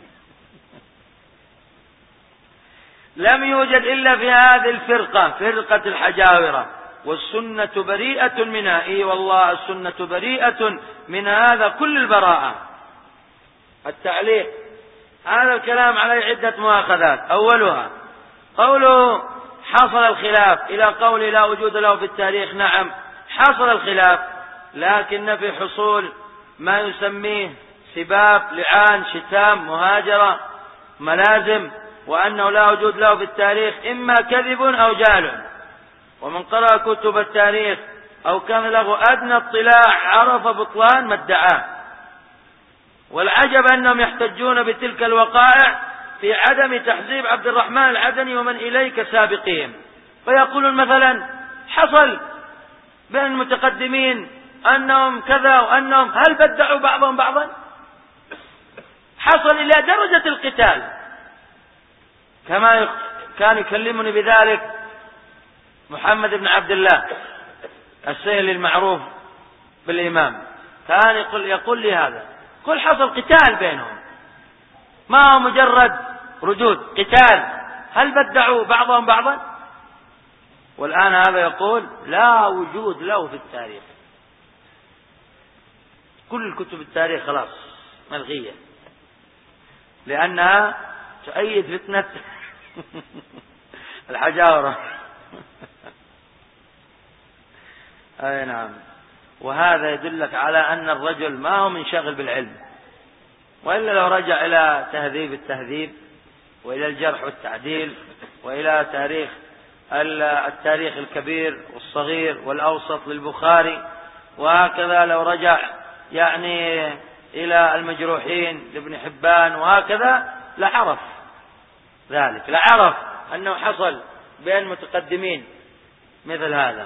لم يوجد إلا في هذه الفرقة، فرقة الحجاورة، والسنة بريئة منها. إي والله السنة بريئة من هذا كل البراءة. التعليق هذا الكلام عليه عدة مؤاخذات. أولها قوله حصل الخلاف إلى قول لا وجود له في التاريخ. نعم حصل الخلاف، لكن في حصول ما يسميه سباب، لعان، شتام، مهاجرة، ملازم، وأنه لا وجود له في التاريخ إما كذب أو جهل. ومن قرأ كتب التاريخ أو كان له أدنى اطلاع عرف بطلان ما ادعاه. والعجب أنهم يحتجون بتلك الوقائع في عدم تحزيب عبد الرحمن العدني ومن إليه كسابقين، فيقولون مثلا حصل بين المتقدمين أنهم كذا وأنهم، هل بدعوا بعضهم بعضا؟ حصل إلى درجة القتال، كما كان يكلمني بذلك محمد بن عبد الله السيلي المعروف بالإمام، كان يقول لي هذا، قل حصل قتال بينهم، ما هو مجرد ردود، قتال، هل بدعوا بعضهم بعضا؟ والآن هذا يقول لا وجود له في التاريخ، كل كتب التاريخ خلاص ملغية، لأنها تؤيد فتنة الحجاورة. أي نعم. وهذا يدلك على أن الرجل ما هو منشغل بالعلم، وإلا لو رجع إلى تهذيب التهذيب وإلى الجرح والتعديل وإلى التاريخ الكبير والصغير والأوسط للبخاري، وهكذا لو رجع يعني إلى المجروحين لابن حبان وهكذا، لعرف ذلك، لعرف أنه حصل بين متقدمين مثل هذا.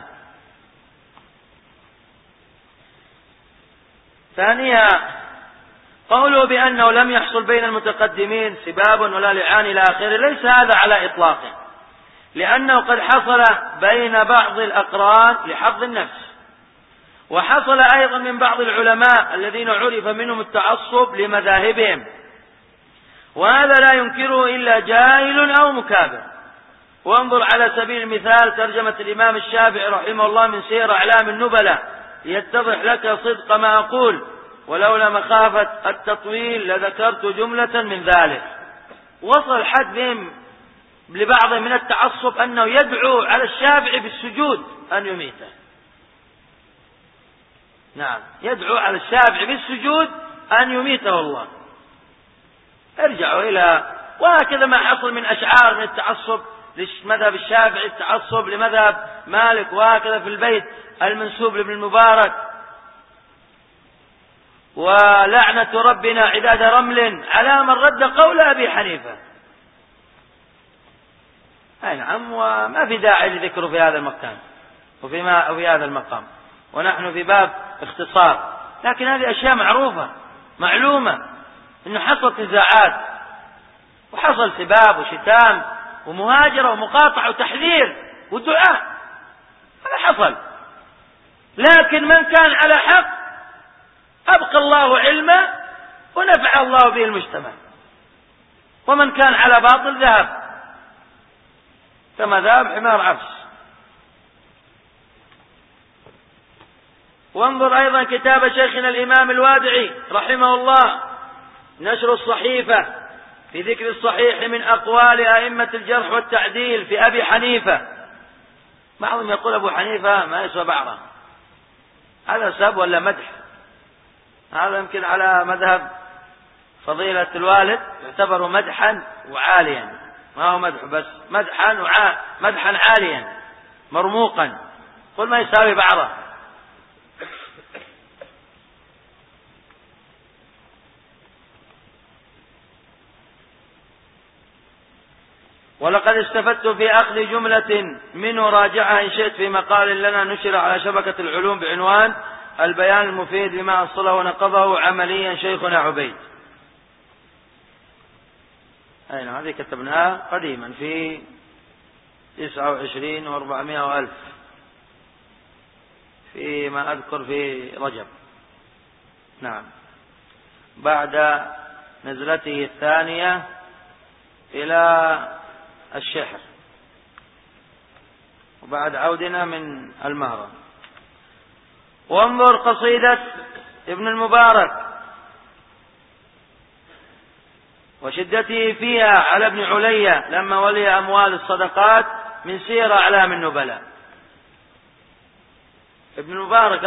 ثانيا قوله بأنه لم يحصل بين المتقدمين سباب ولا لعان إلى آخره، ليس هذا على إطلاقه، لأنه قد حصل بين بعض الأقران لحظ النفس، وحصل أيضا من بعض العلماء الذين عرف منهم التعصب لمذاهبهم، وهذا لا ينكره إلا جاهل أو مكابر. وانظر على سبيل المثال ترجمة الإمام الشافعي رحمه الله من سير أعلام النبلاء ليتضح لك صدق ما أقول، ولولا مخافة التطويل لذكرت جملة من ذلك. وصل حد بهم لبعض من التعصب أنه يدعو على الشافعي بالسجود أن يميته. نعم، يدعو على الشافعي بالسجود أن يميته الله. ارجعوا إلى وهكذا ما حصل من أشعار من التعصب لمذهب الشافعي، التعصب لمذهب مالك، وهكذا في البيت المنسوب لابن المبارك: ولعنة ربنا عداد رمل على من رد قول أبي حنيفة. أي نعم، وما في داعي لذكره في هذا المكان وفي هذا المقام، ونحن في باب اختصار. لكن هذه أشياء معروفة معلومة، إنه حصلت نزاعات وحصل سباب وشتام ومهاجرة ومقاطعة وتحذير ودعاء، هذا حصل. لكن من كان على حق أبقى الله علمه ونفع الله به المجتمع، ومن كان على باطل ذهب كما ذهب حمار عفش. وانظر أيضا كتاب شيخنا الإمام الوادعي رحمه الله نشر الصحيفة في ذكر الصحيح من أقوال أئمة الجرح والتعديل في أبي حنيفة. بعضهم يقول أبو حنيفة ما يسوى بعضه، هذا سب ولا مدح؟ هذا يمكن على مذهب فضيلة الوالد يعتبر مدحا وعاليا، ما هو مدح بس، مدحا عاليا مرموقا، قل ما يساوي بعضه. ولقد استفدت في أخذ جملة منه راجعها إن شئت في مقال لنا نشر على شبكة العلوم بعنوان البيان المفيد لما أصله ونقضه عمليا شيخنا عبيد. أين هذه كتبناها قديما في 29 و400 وألف فيما أذكر في رجب. نعم، بعد نزلته الثانية إلى الشحر وبعد عودنا من المهرة. وانظر قصيدة ابن المبارك وشدته فيها على ابن علية لما ولي أموال الصدقات من سير أعلام النبلاء. ابن المبارك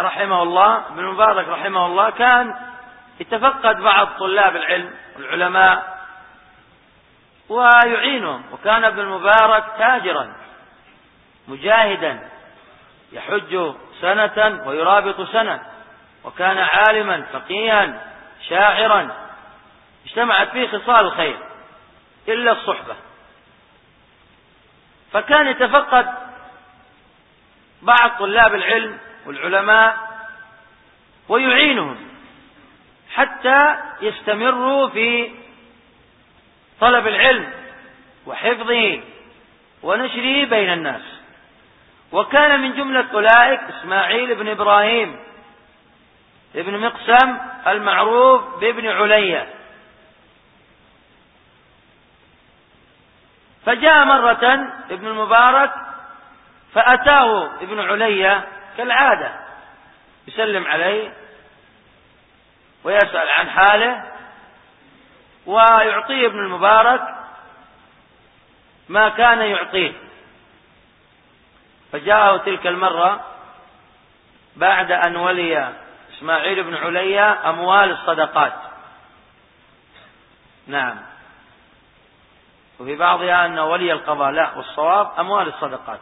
رحمه الله كان يتفقد بعض طلاب العلم والعلماء ويعينهم، وكان ابن المبارك تاجرا مجاهدا يحج سنة ويرابط سنة، وكان عالما فقيها شاعرا اجتمعت فيه خصال الخير إلا الصحبة، فكان يتفقد بعض طلاب العلم والعلماء ويعينهم حتى يستمروا في طلب العلم وحفظه ونشره بين الناس. وكان من جملة أولئك إسماعيل بن إبراهيم ابن مقسم المعروف بابن علية. فجاء مرة ابن المبارك فأتاه ابن علية كالعادة يسلم عليه ويسأل عن حاله ويعطيه ابن المبارك ما كان يعطيه. فجاءه تلك المرة بعد أن ولي إسماعيل بن علية أموال الصدقات. نعم، وفي بعضها أنه ولي القضاء، لا، والصواب أموال الصدقات.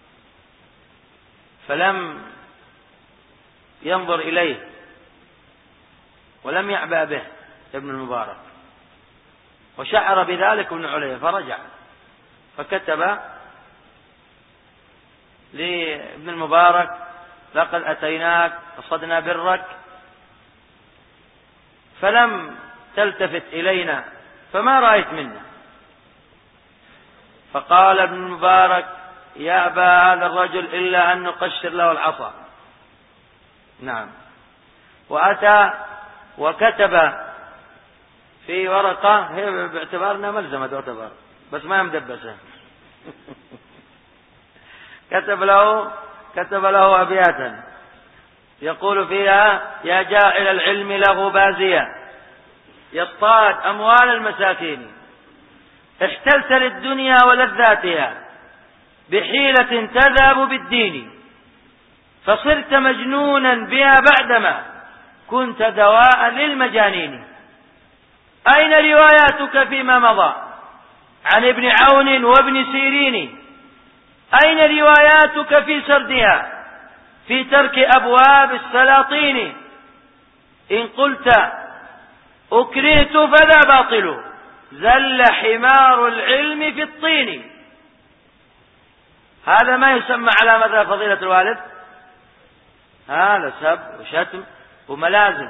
فلم ينظر إليه ولم يعبأ به ابن المبارك، وشعر بذلك ابن علية فرجع فكتب لابن المبارك: لقد أتيناك قصدنا برك فلم تلتفت إلينا فما رأيت منا. فقال ابن المبارك: يأبى هذا الرجل إلا أن نقشر له العصا. نعم. وأتى وكتب في ورقة، هي باعتبارنا ملزمة تعتبر بس ما مدبسة كتب له أبياتا يقول فيها: يا جاعل العلم له بازيا يصطاد أموال المساكين، احتلت للدنيا ولذاتها بحيلة تذهب بالدين، فصرت مجنونا بها بعدما كنت دواء للمجانين. أين رواياتك فيما مضى عن ابن عون وابن سيرين؟ أين رواياتك في سردها في ترك أبواب السلاطين؟ إن قلت أكرهت فذا باطل، زل حمار العلم في الطين. هذا ما يسمى على مدى فضيلة الوالد، هذا سب وشتم وملازم.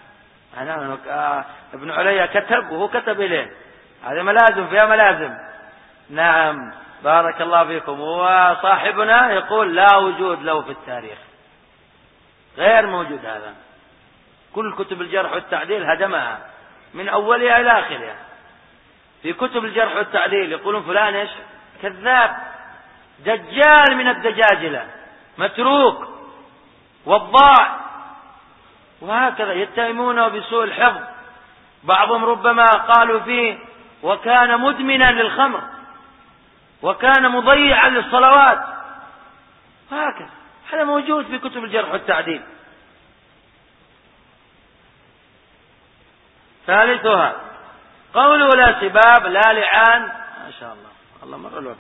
ابن علي كتب وهو كتب إليه، هذا ملازم فيها ملازم. نعم بارك الله فيكم. وصاحبنا يقول لا وجود له في التاريخ، غير موجود. هذا كل كتب الجرح والتعديل هدمها من أولها إلى آخرها. في كتب الجرح والتعديل يقولون فلان إيش؟ كذاب، دجال من الدجاجلة، متروك، وضاع، وهكذا يتهمونه بسوء الحفظ. بعضهم ربما قالوا فيه وكان مدمنا للخمر وكان مضيعا للصلوات، وهكذا. هذا موجود في كتب الجرح والتعديل. ثالثها قوله لا سباب لا لعان. ما شاء الله، الله مر الوقت،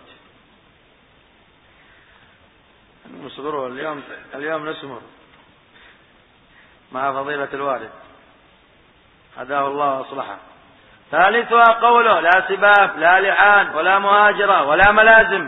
نصبره اليوم نسمر مع فضيلة الوالد هداه الله وأصلحه. ثالثها قوله لا سباب لا لعان ولا مهاجرة ولا ملازم،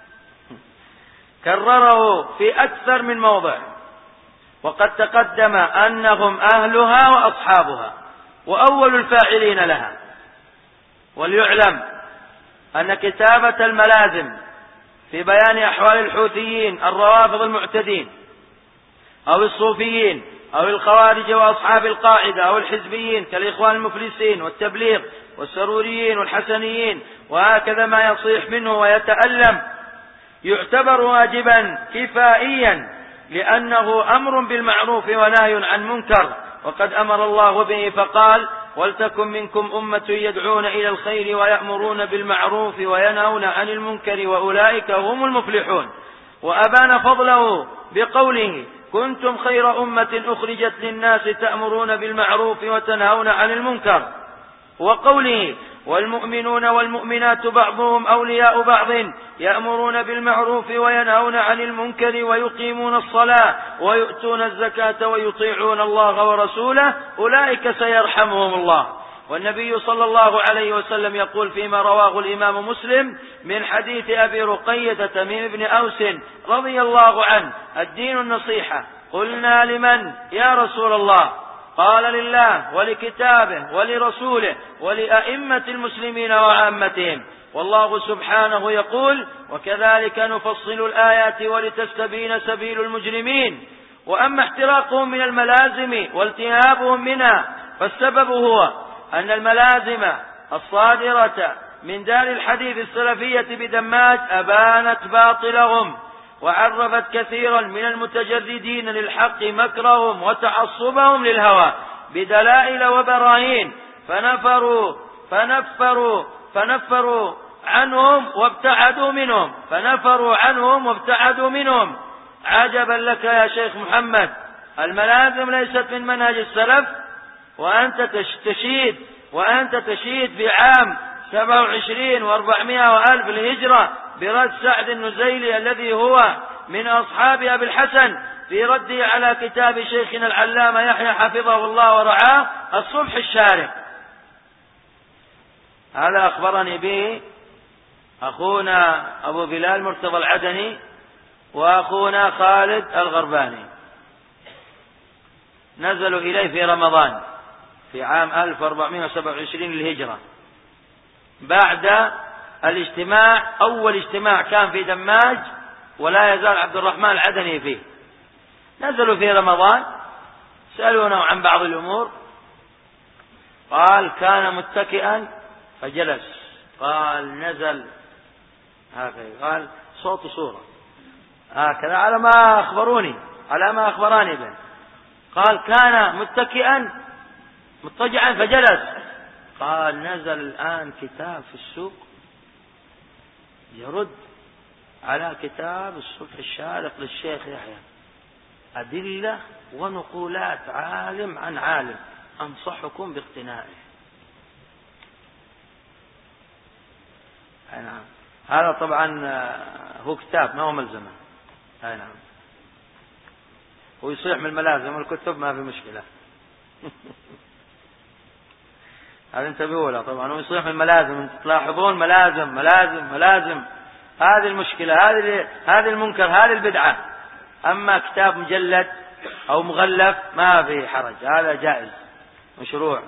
كرره في أكثر من موضع، وقد تقدم أنهم أهلها وأصحابها وأول الفاعلين لها. وليعلم أن كتابة الملازم في بيان أحوال الحوثيين الروافض المعتدين أو الصوفيين أو الخوارج وأصحاب القاعدة أو الحزبيين كالإخوان المفلسين والتبليغ والسروريين والحسنيين وهكذا ما يصيح منه ويتألم، يعتبر واجبا كفائيا، لأنه أمر بالمعروف ونهي عن منكر، وقد أمر الله به فقال: ولتكن منكم أمة يدعون إلى الخير ويأمرون بالمعروف وينهون عن المنكر وأولئك هم المفلحون. وأبان فضله بقوله: كنتم خير أمة أخرجت للناس تأمرون بالمعروف وتنهون عن المنكر، وقوله: والمؤمنون والمؤمنات بعضهم أولياء بعض يأمرون بالمعروف وينهون عن المنكر ويقيمون الصلاة ويؤتون الزكاة ويطيعون الله ورسوله أولئك سيرحمهم الله. والنبي صلى الله عليه وسلم يقول فيما رواه الإمام مسلم من حديث أبي رقية تميم بن أوس رضي الله عنه: الدين النصيحة. قلنا: لمن يا رسول الله؟ قال: لله ولكتابه ولرسوله ولأئمة المسلمين وعامتهم. والله سبحانه يقول: وكذلك نفصل الآيات ولتستبين سبيل المجرمين. وأما احتراقهم من الملازم والتهابهم منها فالسبب هو أن الملازم الصادرة من دار الحديث السلفية بدماج أبانت باطلهم، وعرفت كثيرا من المتجردين للحق مكرهم وتعصبهم للهوى بدلائل وبراهين، فنفروا عنهم وابتعدوا منهم. عجبا لك يا شيخ محمد، الملازم ليست من منهج السلف، وأنت تشيد في عام 27 و400 وألف الهجرة برد سعد النزيلي الذي هو من أصحاب أبي الحسن في رده على كتاب شيخنا العلامة يحيى حفظه الله ورعاه الصبح الشارق. هذا أخبرني به أخونا أبو بلال مرتضى العدني وأخونا خالد الغرباني، نزلوا إليه في رمضان في عام 1427 للهجرة بعد الاجتماع. أول اجتماع كان في دماج ولا يزال عبد الرحمن العدني فيه. نزلوا في رمضان سألونه عن بعض الأمور، قال كان متكئا فجلس، قال نزل هكذا، قال صوت صورة هكذا على ما أخبروني، على ما أخبراني به، قال كان متكئا مضطجعا فجلس، قال نزل الآن كتاب في السوق يرد على كتاب الصبح الشارق للشيخ يحيى، أدلة ونقولات عالم عن عالم، أنصحكم باقتنائه. نعم، هذا طبعا هو كتاب ما هو ملزمة. نعم، ويصيح من الملازم والكتب ما في مشكلة. هذا انتبهوا له طبعا، ويصيح من الملازم، تلاحظون ملازم ملازم ملازم، هذه المشكلة، هذه المنكر، هذه البدعة. أما كتاب مجلد أو مغلف ما في حرج، هذا جائز مشروع.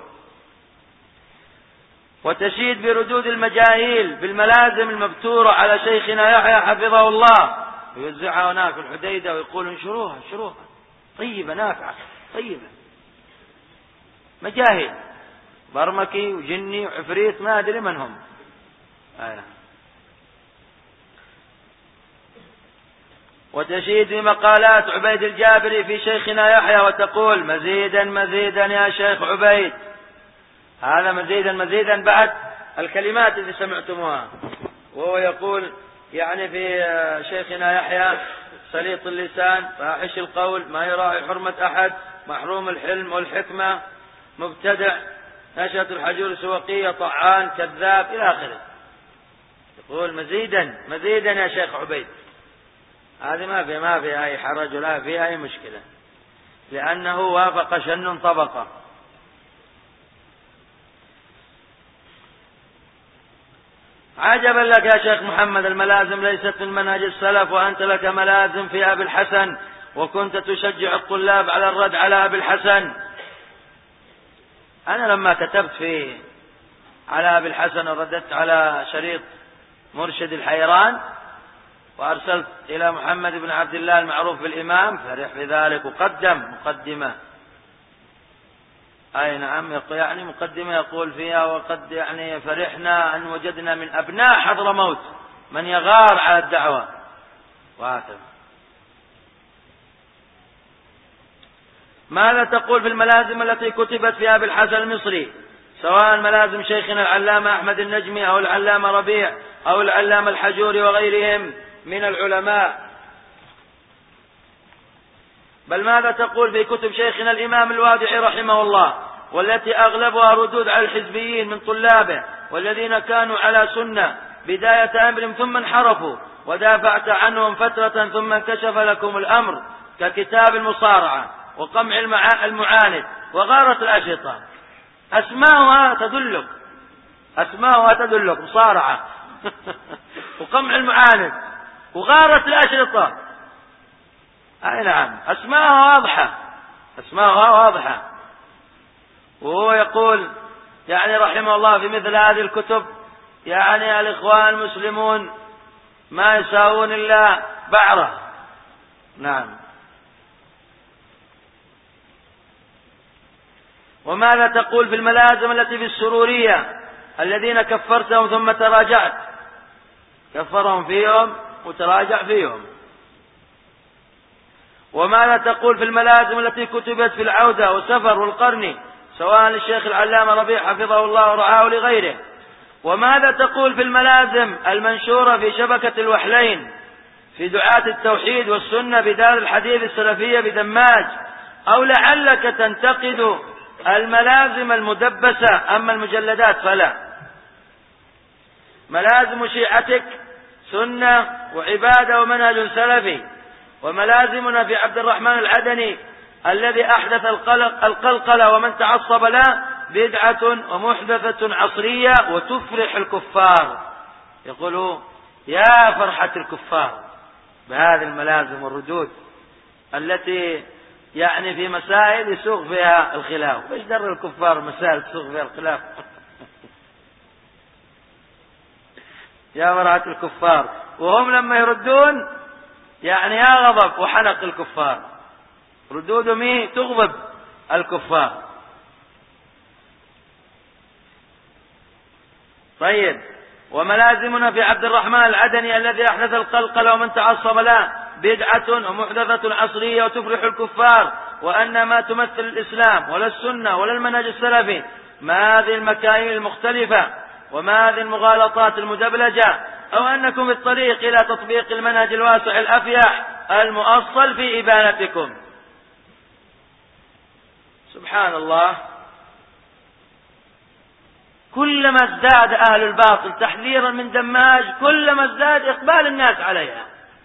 وتشيد بردود المجاهيل بالملازم المبتورة على شيخنا يحيى حفظه الله، ويوزعها هناك في الحديدة ويقول انشروها انشروها طيبة نافعة طيبة. مجاهيل برمكي وجني وعفريت ما أدري من هم. وتشيد بمقالات عبيد الجابري في شيخنا يحيى وتقول مزيدا مزيدا يا شيخ عبيد. هذا مزيدا مزيدا بعد الكلمات اللي سمعتموها، وهو يقول يعني في شيخنا يحيى سليط اللسان، فاحش القول، ما يراعي حرمة أحد، محروم الحلم والحكمة، مبتدع، نشأة الحجور السوقية، طعان، كذاب، إلى آخره. يقول مزيدا مزيدا يا شيخ عبيد. هذه ما في أي حرج ولا في أي مشكلة، لأنه وافق شن طبقة. عجبا لك يا شيخ محمد، الملازم ليست من منهج السلف، وأنت لك ملازم في أبي الحسن، وكنت تشجع الطلاب على الرد على أبي الحسن. أنا لما كتبت على أبي الحسن ورددت على شريط مرشد الحيران وأرسلت إلى محمد بن عبد الله المعروف بالإمام، فرح بذلك وقدم مقدمة. أي نعم، يعني مقدمة يقول فيها وقد يعني فرحنا أن وجدنا من أبناء حضرموت من يغار على الدعوة، وهكذا. ماذا تقول في الملازم التي كتبت في أبي الحسن المصري، سواء ملازم شيخنا العلامة أحمد النجمي أو العلامة ربيع أو العلامة الحجوري وغيرهم من العلماء؟ بل ماذا تقول في كتب شيخنا الإمام الوادعي رحمه الله، والتي أغلبها ردود على الحزبيين من طلابه والذين كانوا على سنة بداية أمرهم ثم انحرفوا، ودافعت عنهم فترة ثم انكشف لكم الأمر، ككتاب المصارعة وقمع المعاند وغارة الأشرطة. أسماؤها تدلك مصارعة وقمع المعاند وغارة الأشرطة. أي نعم، أسماءها واضحة. وهو يقول يعني رحمه الله في مثل هذه الكتب يعني الإخوان المسلمون ما يساوون إلا بعرة. نعم. وماذا تقول في الملازم التي في السرورية الذين كفرتهم ثم تراجعت؟ كفرهم فيهم وتراجع فيهم. وماذا تقول في الملازم التي كتبت في العودة وسفر والقرني، سواء للشيخ العلامة ربيع حفظه الله ورعاه لغيره؟ وماذا تقول في الملازم المنشورة في شبكة الوحلين في دعاة التوحيد والسنة بدار الحديث السلفية بدماج؟ أو لعلك تنتقد الملازم المدبسة، أما المجلدات فلا. ملازم شيعتك سنة وعبادة ومنهج سلفي، وملازمنا في عبد الرحمن العدني الذي أحدث القلقلة ومن تعصب له بدعة ومحدثة عصرية وتفرح الكفار. يقولوا يا فرحة الكفار بهذه الملازم والردود التي يعني في مسائل يسوق فيها الخلاف. ايش در الكفار مسائل تسوق فيها الخلاف؟ يا فرحة الكفار، وهم لما يردون يعني يا غضب وحنق الكفار، ردودهم تغضب الكفار. طيب، وملازمنا في عبد الرحمن العدني الذي أحدث القلقلة ومن تعصب له بدعة ومحدثة عصرية وتفرح الكفار، وأن ما تمثل الإسلام ولا السنة ولا المنهج السلفي ما هذه المكاين المختلفة وما هذه المغالطات المدبلجة، أو أنكم في الطريق إلى تطبيق المنهج الواسع الأفيح المؤصل في إبانتكم. سبحان الله، كلما ازداد أهل الباطل تحذيرا من دماج كلما ازداد إقبال الناس عليها.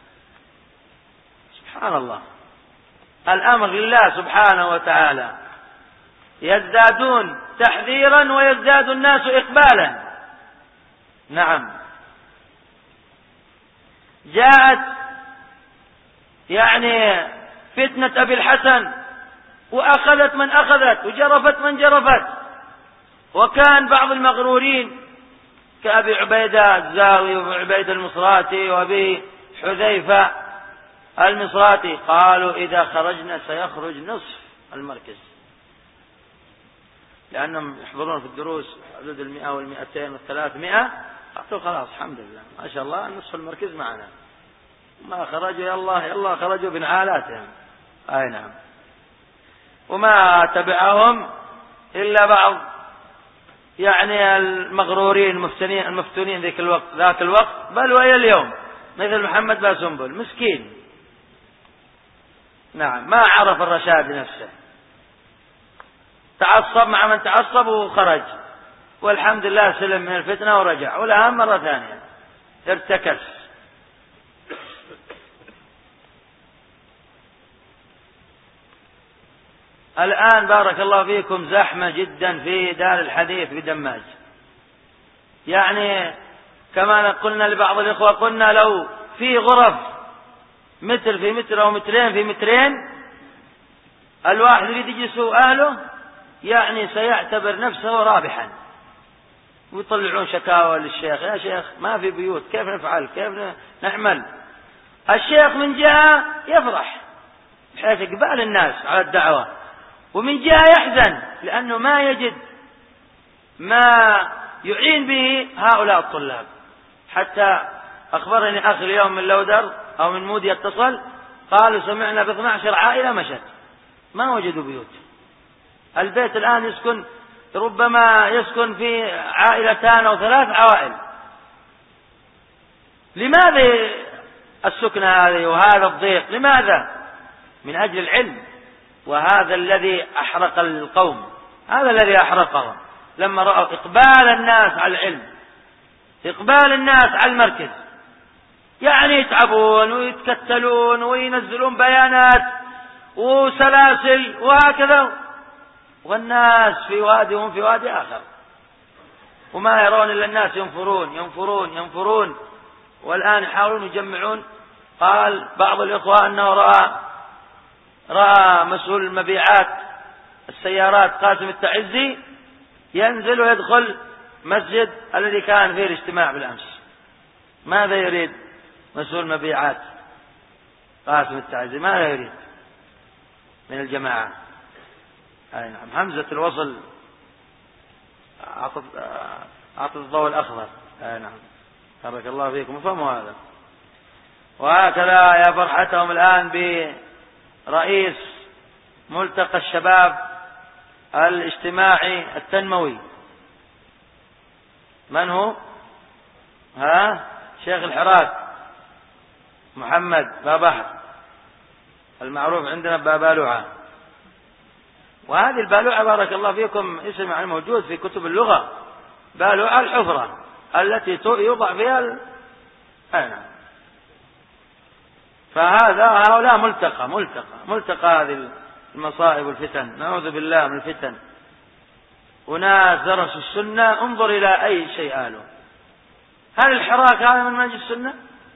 سبحان الله، الأمر لله سبحانه وتعالى، يزدادون تحذيرا ويزداد الناس إقبالا. نعم، جاءت يعني فتنة أبي الحسن وأخذت من أخذت وجرفت من جرفت، وكان بعض المغرورين كأبي عبيدة الزاوي وأبي عبيدة المصراتي وأبي حذيفة المصراتي قالوا إذا خرجنا سيخرج نصف المركز، لأنهم يحضرون في الدروس حدود 100 وال200 وال300. قالوا خلاص الحمد لله ما شاء الله نصف المركز معنا، ما خرجوا يلا خرجوا بنعالاتهم. أي نعم، وما تبعهم إلا بعض يعني المغرورين المفتونين ذاك الوقت بل وإلى اليوم، مثل محمد باسنبل مسكين. نعم، ما عرف الرشاد نفسه، تعصب مع من تعصب وخرج، والحمد لله سلم من الفتنة ورجع، والآن مرة ثانية ارتكس. الآن بارك الله فيكم زحمة جدا في دار الحديث بدماج، يعني كما قلنا لبعض الإخوة، قلنا لو في غرف متر في متر أو مترين في مترين الواحد يريد يجلسوا أهله يعني سيعتبر نفسه رابحا، ويطلعون شكاوى للشيخ، يا شيخ ما في بيوت، كيف نفعل، كيف نحمل. الشيخ من جهة يفرح بحيث إقبال الناس على الدعوة، ومن جهة يحزن لأنه ما يجد ما يعين به هؤلاء الطلاب. حتى أخبرني أخي اليوم من لودر أو من مودي اتصل، قالوا سمعنا ب12 عائلة مشت، ما وجدوا بيوت. البيت الآن ربما يسكن في عائلتان أو 3 عوائل. لماذا السكنة هذه وهذا الضيق؟ لماذا؟ من أجل العلم، وهذا الذي أحرق القوم، هذا الذي أحرقهم لما رأوا إقبال الناس على العلم، إقبال الناس على المركز، يعني يتعبون ويتكتلون وينزلون بيانات وسلاسل وهكذا، والناس في وادي وهم في وادي آخر، وما يرون إلا الناس ينفرون ينفرون ينفرون. والآن يحاولون يجمعون. قال بعض الإخوة أنه رأى مسؤول المبيعات السيارات قاسم التعزي ينزل ويدخل مسجد الذي كان فيه الاجتماع بالأمس. ماذا يريد مسؤول مبيعات قاسم التعزي؟ ماذا يريد من الجماعة؟ أي نعم، همزة الوصل أعطت الضوء الأخضر. أي نعم، بارك الله فيكم، فهموا هذا. وهكذا يا فرحتهم الآن برئيس ملتقى الشباب الاجتماعي التنموي. من هو؟ شيخ الحراك محمد بابحر، المعروف عندنا بابالوعة. وهذه البالوعة بارك الله فيكم اسم يعني موجود في كتب اللغة، بالوعة الحفرة التي يوضع فيها نعم. فهذا هؤلاء ملتقى هذه المصائب والفتن، نعوذ بالله من الفتن. وناس درسوا السنة، انظر إلى أي شيء آلوا. هل الحراك هذا من منهج السنة؟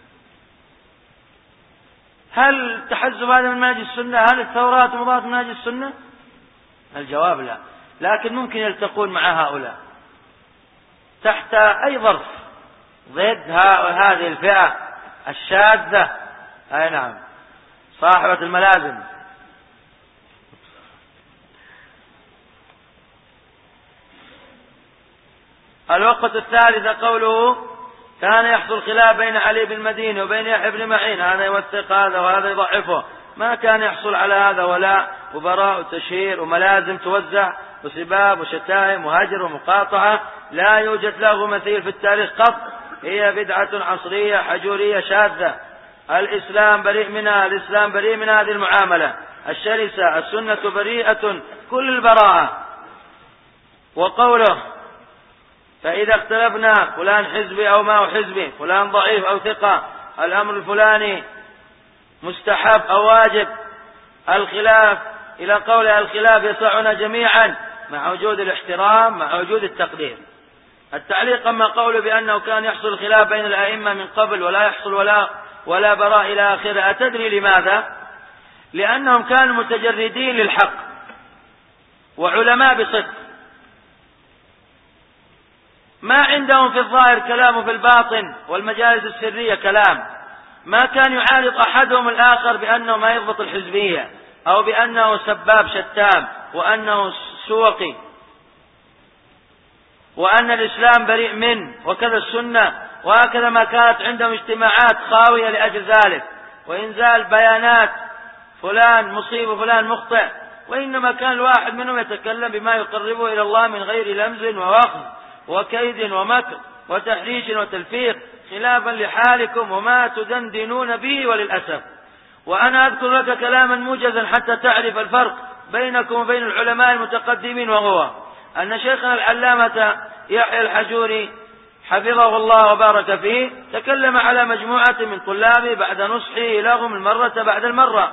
هل التحزب هذا من منهج السنة؟ هل الثورات مضاد من منهج السنة؟ الجواب لا، لكن ممكن يلتقون مع هؤلاء تحت أي ظرف ضد هذه الفئة الشاذة. أي نعم، صاحبة الملازم. الوقت الثالثة قوله كان يحصل خلاف بين علي بن المديني وبين يحيى بن معين، هذا يوثق هذا وهذا يضعفه. ما كان يحصل على هذا ولا وبراء وتشهير وملازم توزع وسباب وشتائم وهجر ومقاطعة، لا يوجد له مثيل في التاريخ قط. هي بدعة عصرية حجورية شاذة، الإسلام بريء منها، الإسلام بريء من هذه المعاملة الشرسة، السنة بريئة كل البراءة. وقوله فإذا اختلفنا فلان حزبي أو ما هو حزبي، فلان ضعيف أو ثقة، الأمر الفلاني مستحب أو واجب، الخلاف إلى قوله الخلاف يسعنا جميعا مع وجود الاحترام مع وجود التقدير. التعليق أما قوله بأنه كان يحصل الخلاف بين الأئمة من قبل ولا يحصل ولا براء إلى آخره، أتدري لماذا؟ لأنهم كانوا متجردين للحق وعلماء بصدق، ما عندهم في الظاهر كلام وفي الباطن والمجالس السرية كلام. ما كان يعارض أحدهم الآخر بأنه ما يضبط الحزبية أو بأنه سباب شتام وأنه سوقي وأن الإسلام بريء منه وكذا السنة، وهكذا ما كانت عندهم اجتماعات خاوية لأجل ذلك وإنزال بيانات فلان مصيب وفلان مخطئ، وإنما كان الواحد منهم يتكلم بما يقربه إلى الله من غير لمز ووخز وكيد ومكر وتحريش وتلفيق، خلافا لحالكم وما تدندنون به وللأسف. وأنا أذكر لك كلاما موجزا حتى تعرف الفرق بينكم وبين العلماء المتقدمين، وهو أن شيخنا العلامة يحيى الحجوري حفظه الله وبارك فيه تكلم على مجموعة من طلابه بعد نصحه لهم المرة بعد المرة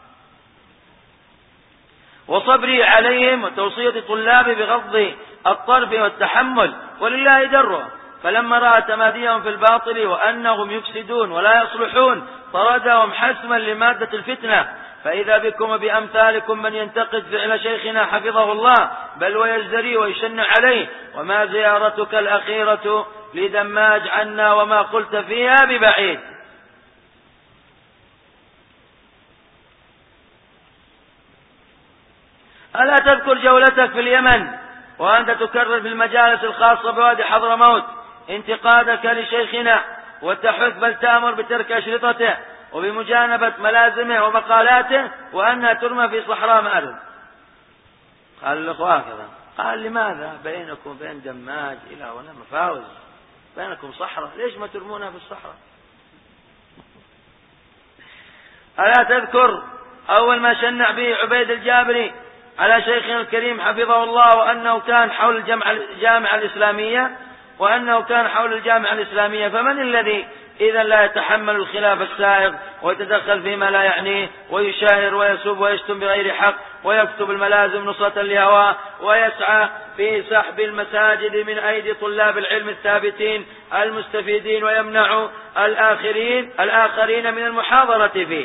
وصبري عليهم وتوصية طلابه بغض الطرف والتحمل ولله دره، فلما رأى تماديهم في الباطل وأنهم يفسدون ولا يصلحون طردهم حسما لمادة الفتنة. فإذا بكم وبأمثالكم من ينتقد فعل شيخنا حفظه الله بل ويزدري ويشن عليه، وما زيارتك الأخيرة لدماج عنا وما قلت فيها ببعيد. ألا تذكر جولتك في اليمن وأنت تكرر في المجالس الخاصة بوادي حضرموت انتقادك لشيخنا وتحث بل تأمر بترك أشرطته وبمجانبة ملازمه ومقالاته وأنها ترمى في صحراء مأرب؟ قال الأخوة هكذا، قال لماذا بينكم بين دماج إلى هنا مفاوز، بينكم صحراء، ليش ما ترمونها في الصحراء؟ ألا تذكر أول ما شنع به عبيد الجابري على شيخنا الكريم حفظه الله وأنه كان حول الجامعة الإسلامية، فمن الذي إذا لا يتحمل الخلاف السائغ ويتدخل فيما لا يعنيه ويشاهر ويسب ويشتم بغير حق ويكتب الملازم نصرة لهواه ويسعى في سحب المساجد من أيدي طلاب العلم الثابتين المستفيدين ويمنع الآخرين من المحاضرة فيه؟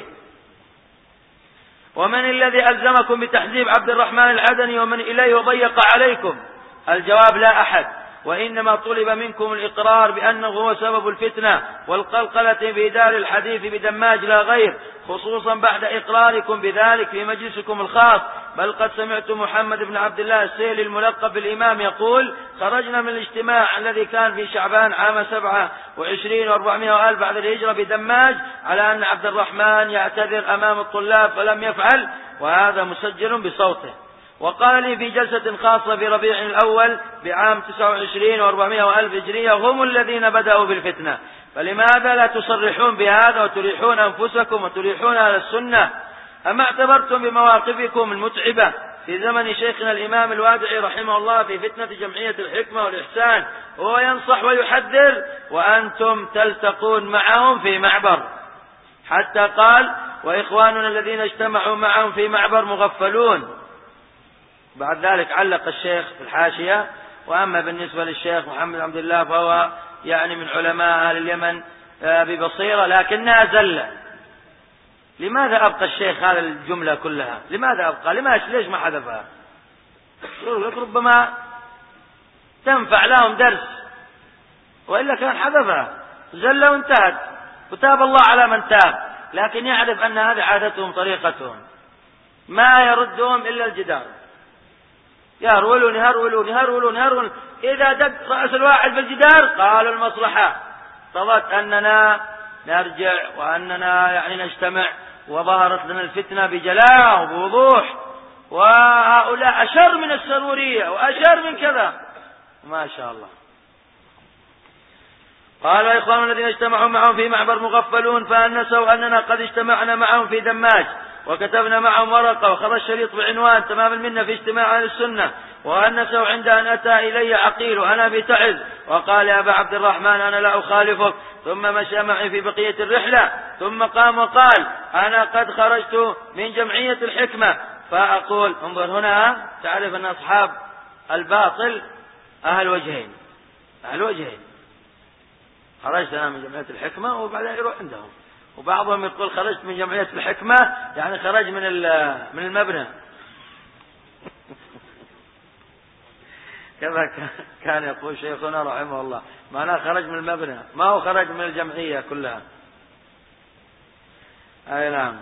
ومن الذي ألزمكم بتحزيب عبد الرحمن العدني ومن إليه وضيق عليكم؟ الجواب لا أحد، وإنما طلب منكم الإقرار بأنه هو سبب الفتنة والقلقلة في دار الحديث بدماج لا غير، خصوصا بعد إقراركم بذلك في مجلسكم الخاص. بل قد سمعت محمد بن عبد الله السيلي الملقب بالإمام يقول: خرجنا من الاجتماع الذي كان في شعبان عام 27 و400 ألف بعد الهجرة بدماج على أن عبد الرحمن يعتذر أمام الطلاب فلم يفعل، وهذا مسجل بصوته. وقال لي في جلسة خاصة في ربيع الأول بعام 29 و400 ألف هجرية: هم الذين بدأوا بالفتنة، فلماذا لا تصرحون بهذا وتريحون أنفسكم وتريحون أهل السنة؟ أما اعتبرتم بمواقفكم المتعبة في زمن شيخنا الإمام الوادعي رحمه الله في فتنة جمعية الحكمة والإحسان وهو ينصح ويحذر وأنتم تلتقون معهم في معبر، حتى قال: وإخواننا الذين اجتمعوا معهم في معبر مغفلون. بعد ذلك علق الشيخ في الحاشية: وأما بالنسبة للشيخ محمد عبد الله فهو يعني من علماء أهل اليمن ببصيرة لكنها زلة. لماذا أبقى الشيخ هذا الجملة كلها؟ لماذا أبقى؟ ليش ما حذفها؟ ربما تنفع لهم درس، وإلا كان حذفها. زلة وانتهت، وتاب الله على من تاب، لكن يعرف أن هذه عادتهم طريقتهم، ما يردهم إلا الجدار، يهرولون. إذا دق رأس الواحد في الجدار قالوا المصلحة اقتضت أننا نرجع وأننا يعني نجتمع، وظهرت لنا الفتنة بجلاء وبوضوح، وهؤلاء أشر من السرورية وأشر من كذا، ما شاء الله. قال إخوان الذين اجتمعوا معهم في معبر مغفلون فأنسوا أننا قد اجتمعنا معهم في دماج وكتبنا معهم ورقة وخرج شريط بعنوان تمام المنة في اجتماع أهل السنة، وأنسوا عند أن أتى إلي عقيل وأنا بتعز وقال يا أبا عبد الرحمن أنا لا أخالفك، ثم مشى معي في بقية الرحلة، ثم قام وقال أنا قد خرجت من جمعية الحكمة. فأقول انظر هنا تعرف أن أصحاب الباطل أهل وجهين، خرجت أنا من جمعية الحكمة وبعدين يروح عندهم، وبعضهم يقول خرجت من جمعية الحكمة يعني خرج من المبنى. كما كان يقول شيخنا رحمه الله، معناه خرج من المبنى، ما هو خرج من الجمعية كلها. أي نعم.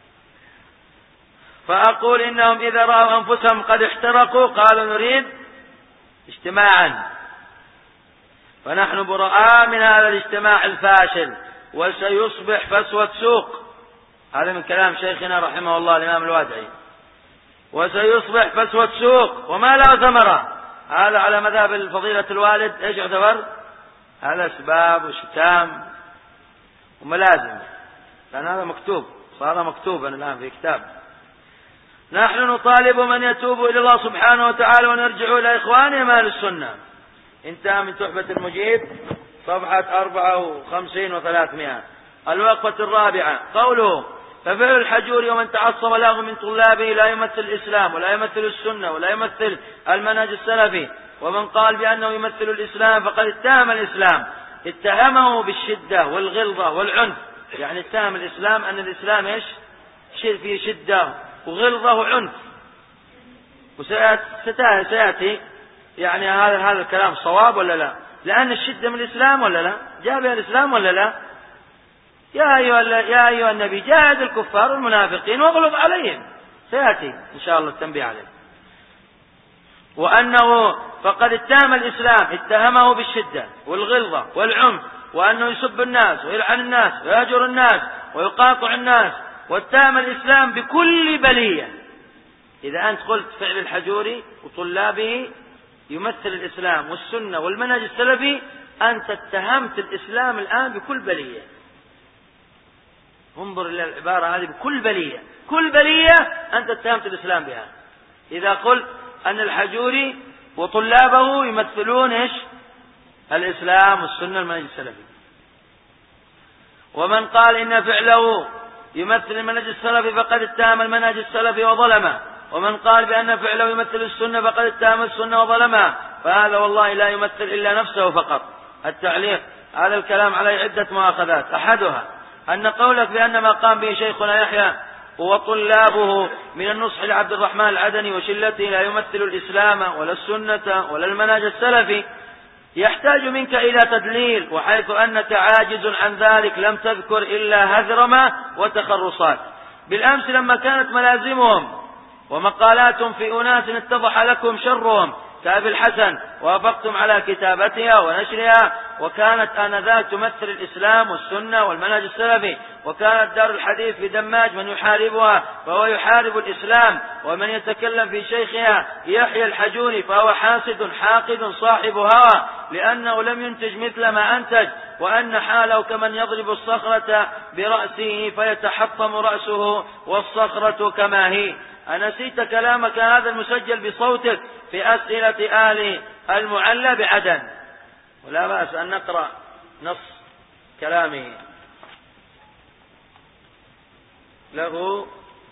فأقول إنهم إذا رأوا أنفسهم قد احترقوا قالوا نريد اجتماعا، فنحن براء من هذا الاجتماع الفاشل وسيصبح فسوة سوق. هذا من كلام شيخنا رحمه الله الإمام الوادعي. وسيصبح فسوة سوق وما لا ثمرة. هذا على مذهب الفضيلة الوالد ايش يعتبر؟ هذا اسباب وشتام وملازم، لأن هذا مكتوب، صار مكتوبا الآن في كتاب. نحن نطالب من يتوب إلى الله سبحانه وتعالى ونرجع إلى إخوانهم أهل السنة. انتهى من تحفة المجيب صفحة 54 و300. الوقفة الرابعة قوله ففعل الحجور ومن تعصب له من طلابه لا يمثل الإسلام ولا يمثل السنة ولا يمثل المنهج السلفي، ومن قال بأنه يمثل الإسلام فقد اتهم الإسلام، اتهمه بالشدة والغلظة والعنف. يعني اتهم الإسلام أن الإسلام ايش؟ فيه شدة وغلظة وعنف. وسيأتي يعني هذا الكلام صواب ولا لا؟ لأن الشدة من الإسلام ولا لا؟ جاء بها الإسلام ولا لا؟ يا أيها النبي جاهد الكفار والمنافقين واغلظ عليهم، سيأتي إن شاء الله التنبيه عليه. وأنه فقد اتهم الإسلام، اتهمه بالشدة والغلظة والعنف، وأنه يسب الناس ويلعن الناس ويهجر الناس ويقاطع الناس، واتهم الإسلام بكل بلية. إذا أنت قلت فعل الحجوري وطلابه يمثل الإسلام والسنة والمنهج السلفي، أنت اتهمت الإسلام الآن بكل بلية. انظر إلى العبارة هذه، بكل بلية، كل بلية أنت اتهمت الإسلام بها. إذا قلت أن الحجوري وطلابه يمثلون إيش؟ الإسلام والسنة والمنهج السلفي. ومن قال إن فعله يمثل المنهج السلفي فقد اتهم المنهج السلفي وظلمه، ومن قال بأن فعله يمثل السنة فقد اتهم السنة وظلمها، فهذا والله لا يمثل إلا نفسه فقط. التعليق: هذا الكلام عليه عدة مؤاخذات، أحدها أن قولك بأن ما قام به شيخنا يحيى وطلابه من النصح لعبد الرحمن العدني وشلته لا يمثل الإسلام ولا السنة ولا المنهج السلفي يحتاج منك إلى تدليل، وحيث أنك عاجز عن ذلك لم تذكر إلا هذرمة وتخرصات. بالأمس لما كانت ملازمهم ومقالاتهم في أناس اتضح لكم شرهم كأبي الحسن وافقتم على كتابتها ونشرها، وكانت آنذاك تمثل الإسلام والسنة والمنهج السلفي، وكانت دار الحديث في دماج من يحاربها فهو يحارب الإسلام، ومن يتكلم في شيخها يحيى الحجوري فهو حاسد حاقد صاحب هوى لأنه لم ينتج مثل ما أنتج، وأن حاله كمن يضرب الصخرة برأسه فيتحطم رأسه والصخرة كما هي. أنسيت كلامك هذا المسجل بصوتك في أسئلة آل المعلى بعدن؟ ولا بأس أن نقرأ نص كلامه. له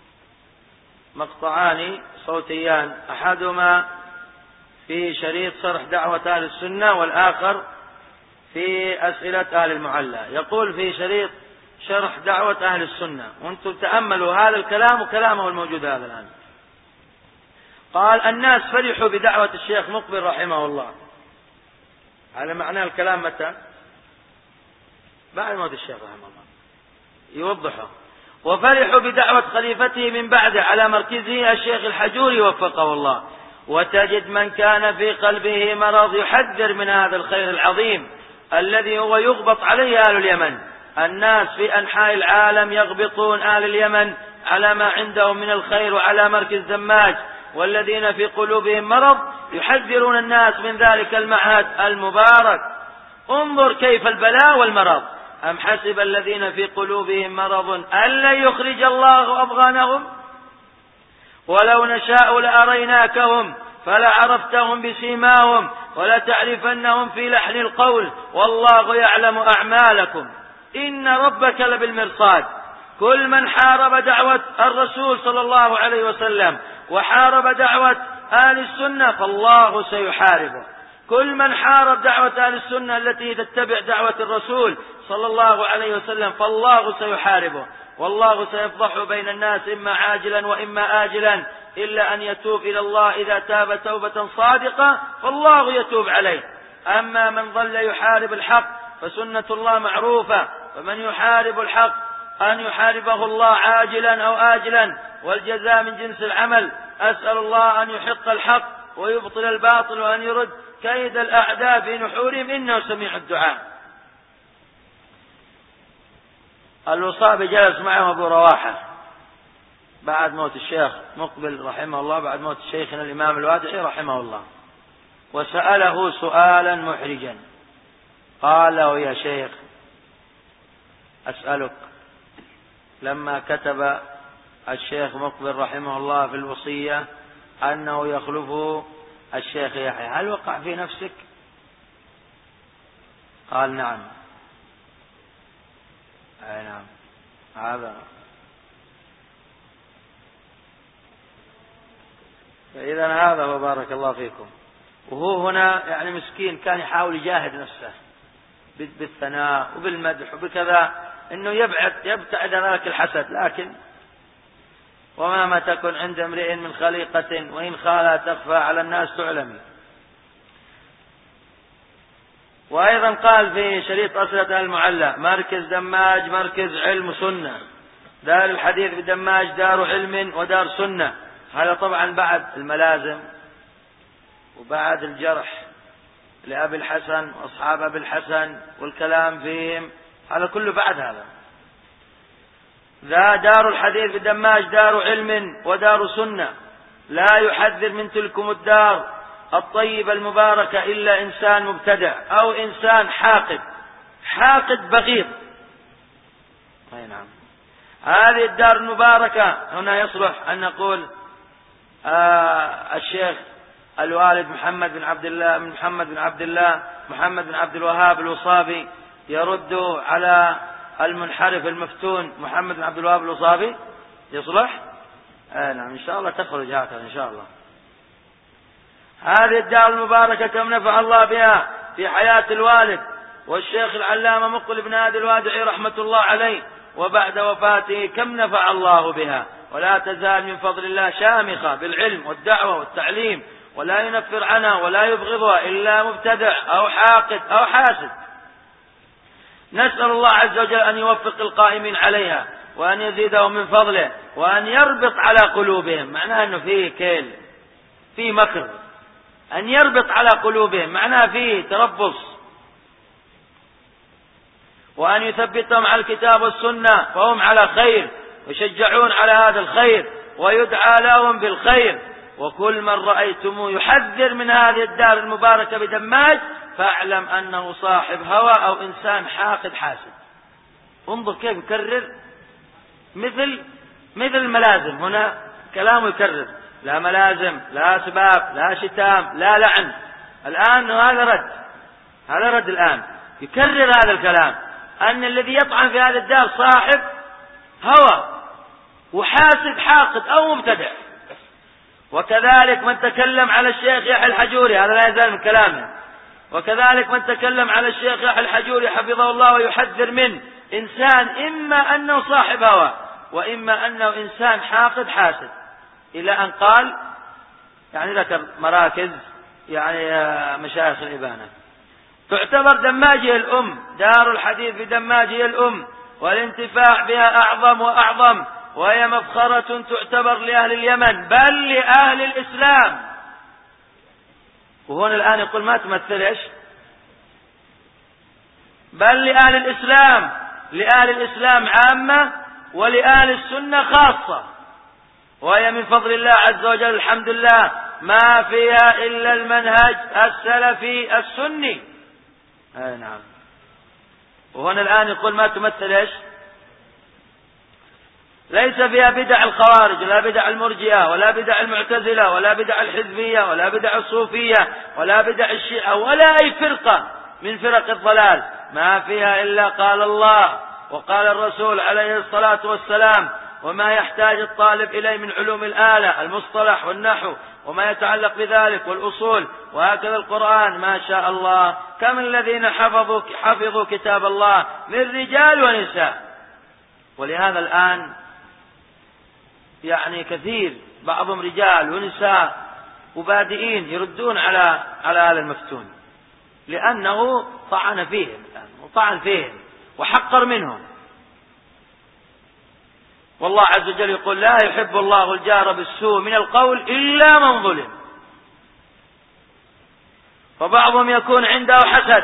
مقطعان صوتيان، أحدهما في شريط شرح دعوة أهل السنة والآخر في أسئلة آل المعلى. يقول في شريط شرح دعوة أهل السنة، وانتم تأملوا هذا الكلام وكلامه الموجود هذا الآن. قال: الناس فرحوا بدعوة الشيخ مقبل رحمه الله. على معنى الكلام متى؟ بعد موت الشيخ رحمه الله يوضحه. وفرحوا بدعوة خليفته من بعده على مركزه الشيخ الحجوري وفقه الله، وتجد من كان في قلبه مرض يحذر من هذا الخير العظيم الذي هو يغبط عليه أهل اليمن. الناس في أنحاء العالم يغبطون أهل اليمن على ما عندهم من الخير وعلى مركز دماج، والذين في قلوبهم مرض يحذرون الناس من ذلك المعهد المبارك. انظر كيف البلاء والمرض. أم حسب الذين في قلوبهم مرض أن لن يخرج الله أضغانهم ولو نشاء لأريناكهم فلعرفتهم بسيماهم ولتعرفنهم في لحن القول والله يعلم أعمالكم إن ربك لبالمرصاد. كل من حارب دعوة الرسول صلى الله عليه وسلم وحارب دعوة أهل السنة فالله سيحاربه. كل من حارب دعوة أهل السنة التي تتبع دعوة الرسول صلى الله عليه وسلم فالله سيحاربه، والله سيفضح بين الناس إما عاجلا وإما آجلا، إلا أن يتوب إلى الله إذا تاب توبة صادقة فالله يتوب عليه. أما من ظل يحارب الحق فسنة الله معروفة، فمن يحارب الحق أن يحاربه الله عاجلا أو آجلا، والجزاء من جنس العمل. أسأل الله أن يحق الحق ويبطل الباطل وأن يرد كيد الأعداء في نحورهم إنه سميع الدعاء. الوصابي جلس معه أبو رواحة بعد موت الشيخ مقبل رحمه الله، بعد موت شيخنا الإمام الوادعي رحمه الله، وسأله سؤالا محرجا. قال له: يا شيخ أسألك، لما كتب الشيخ مقبل رحمه الله في الوصية أنه يخلفه الشيخ يحيى، هل وقع في نفسك؟ قال: نعم. أي نعم، هذا. فإذا هذا هو، بارك الله فيكم. وهو هنا يعني مسكين كان يحاول يجاهد نفسه بالثناء وبالمدح وبكذا انه يبتعد ذلك الحسد، لكن وما تكن عند امرئ من خليقة وإن خالها تخفى على الناس تعلمي. وأيضا قال في شريط أسرة المعلى: مركز دماج مركز علم سنة، دار الحديث بدماج دار علم ودار سنة. هذا طبعا بعد الملازم وبعد الجرح لأبي الحسن وأصحاب أبي الحسن والكلام فيهم، هذا كله بعد هذا. ذا دار الحديث بدماج دار علم ودار سنة، لا يحذر من تلكم الدار الطيبة المباركة إلا إنسان مبتدع أو إنسان حاقد بغيض. أي نعم. هذه الدار المباركة هنا يصلح أن نقول الشيخ الوالد محمد بن عبد الوهاب الوصابي يرد على المنحرف المفتون محمد بن عبد الوهاب الوصابي، يصلح؟ نعم، إن شاء الله تخرج هكذا إن شاء الله. هذه الدار المباركة كم نفع الله بها في حياة الوالد والشيخ العلامة مقبل بن هادي الوادعي رحمة الله عليه، وبعد وفاته كم نفع الله بها، ولا تزال من فضل الله شامخة بالعلم والدعوة والتعليم، ولا ينفر عنها ولا يبغضها إلا مبتدع أو حاقد أو حاسد. نسأل الله عز وجل أن يوفق القائمين عليها وأن يزيدهم من فضله وأن يربط على قلوبهم، معناه أنه فيه كيل، فيه مكر، أن يربط على قلوبهم معناه فيه تربص، وأن يثبتهم على الكتاب والسنة فهم على خير ويشجعون على هذا الخير ويدعى لهم بالخير. وكل من رأيتموه يحذر من هذه الدار المباركة بدماج فاعلم أنه صاحب هوى أو إنسان حاقد حاسد. انظر كيف يكرر مثل الملازم، هنا كلامه يكرر، لا ملازم لا سباب لا شتام لا لعن. الآن هذا رد الآن يكرر هذا الكلام، أن الذي يطعن في هذا الدار صاحب هوى وحاسد حاقد أو مبتدع. وكذلك من تكلم على الشيخ يحيى الحجوري، هذا لا يزال من كلامه، وكذلك من تكلم على الشيخ يحيى الحجوري حفظه الله ويحذر منه إنسان إما أنه صاحب هوى وإما أنه إنسان حاقد حاسد، إلى أن قال يعني ذكر مراكز يعني مشايخ الإبانة. تعتبر دماجه الأم، دار الحديث بدماجه الأم، والانتفاع بها أعظم وأعظم، وهي مفخرة تعتبر لأهل اليمن بل لأهل الإسلام. وهنا الآن يقول ما تمثل إيش؟ بل لآل الإسلام عامة ولآل السنة خاصة، وهي من فضل الله عز وجل الحمد لله ما فيها إلا المنهج السلفي السني. نعم. وهنا الآن يقول ما تمثل إيش؟ ليس فيها بدع الخوارج ولا بدع المرجئة ولا بدع المعتزلة ولا بدع الحزبية ولا بدع الصوفية ولا بدع الشيعة ولا أي فرقة من فرق الضلال، ما فيها إلا قال الله وقال الرسول عليه الصلاة والسلام، وما يحتاج الطالب إليه من علوم الآلة المصطلح والنحو وما يتعلق بذلك والأصول، وهكذا القرآن ما شاء الله، كم الذين حفظوا كتاب الله من رجال ونساء. ولهذا الآن يعني كثير بعضهم رجال ونساء وبادئين يردون على هذا المفتون، لأنه طعن فيهم وطعن فيهم وحقر منهم. والله عز وجل يقول لا يحب الله الجار بالسوء من القول إلا من ظلم. فبعضهم يكون عنده حسد،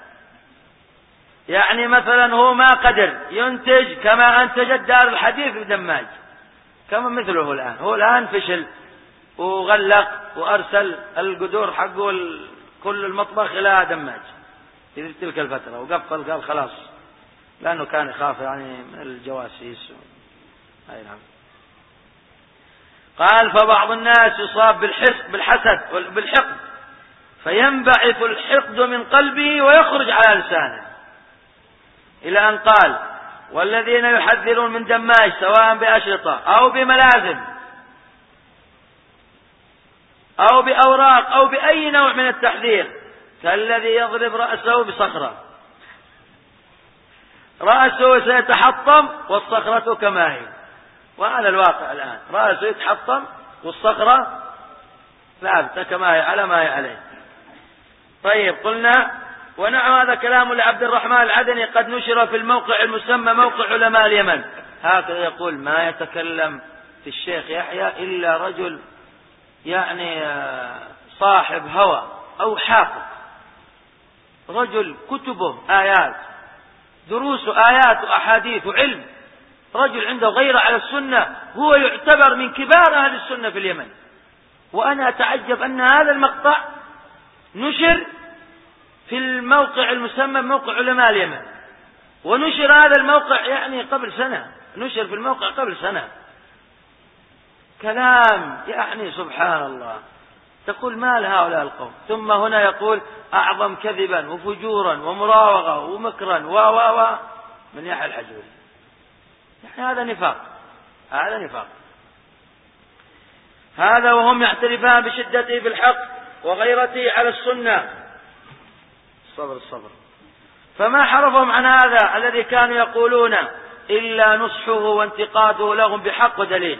يعني مثلا هو ما قدر ينتج كما أنتجت دار الحديث بدماج، كما مثله الآن، هو الآن فشل وغلق وأرسل القدور حقه كل المطبخ إلى دماج في تلك الفترة، وقفل قال خلاص، لأنه كان يخاف يعني من الجواسيس. أي نعم. قال فبعض الناس يصاب بالحسد بالحقد، فينبعث الحقد من قلبه ويخرج على لسانه، إلى أن قال والذين يحذرون من دماج سواء بأشرطة أو بملازم أو بأوراق أو بأي نوع من التحذير كالذي يضرب رأسه بصخرة، رأسه سيتحطم والصخرة كما هي، وهذا الواقع الآن، رأسه يتحطم والصخرة ثابتة كما هي على ما هي عليه. طيب قلنا ونحو هذا كلام لعبد الرحمن العدني قد نشر في الموقع المسمى موقع علماء اليمن، هكذا يقول ما يتكلم في الشيخ يحيى إلا رجل يعني صاحب هوى أو حافظ، رجل كتبه آيات، دروس آيات وأحاديث وعلم، رجل عنده غيرة على السنة، هو يعتبر من كبار أهل السنة في اليمن. وأنا أتعجب أن هذا المقطع نشر في الموقع المسمى موقع علماء اليمن، ونشر هذا الموقع يعني قبل سنة، نشر في الموقع قبل سنة، كلام يعني سبحان الله، تقول ما لهؤلاء القوم. ثم هنا يقول أعظم كذبا وفجورا ومراوغة ومكرا من يحيى الحجوري، يعني هذا نفاق، هذا نفاق، هذا وهم يعترفان بشدته في الحق وغيرته على السنة. الصبر. فما حرفهم عن هذا الذي كانوا يقولون إلا نصحه وانتقاده لهم بحق ودليل.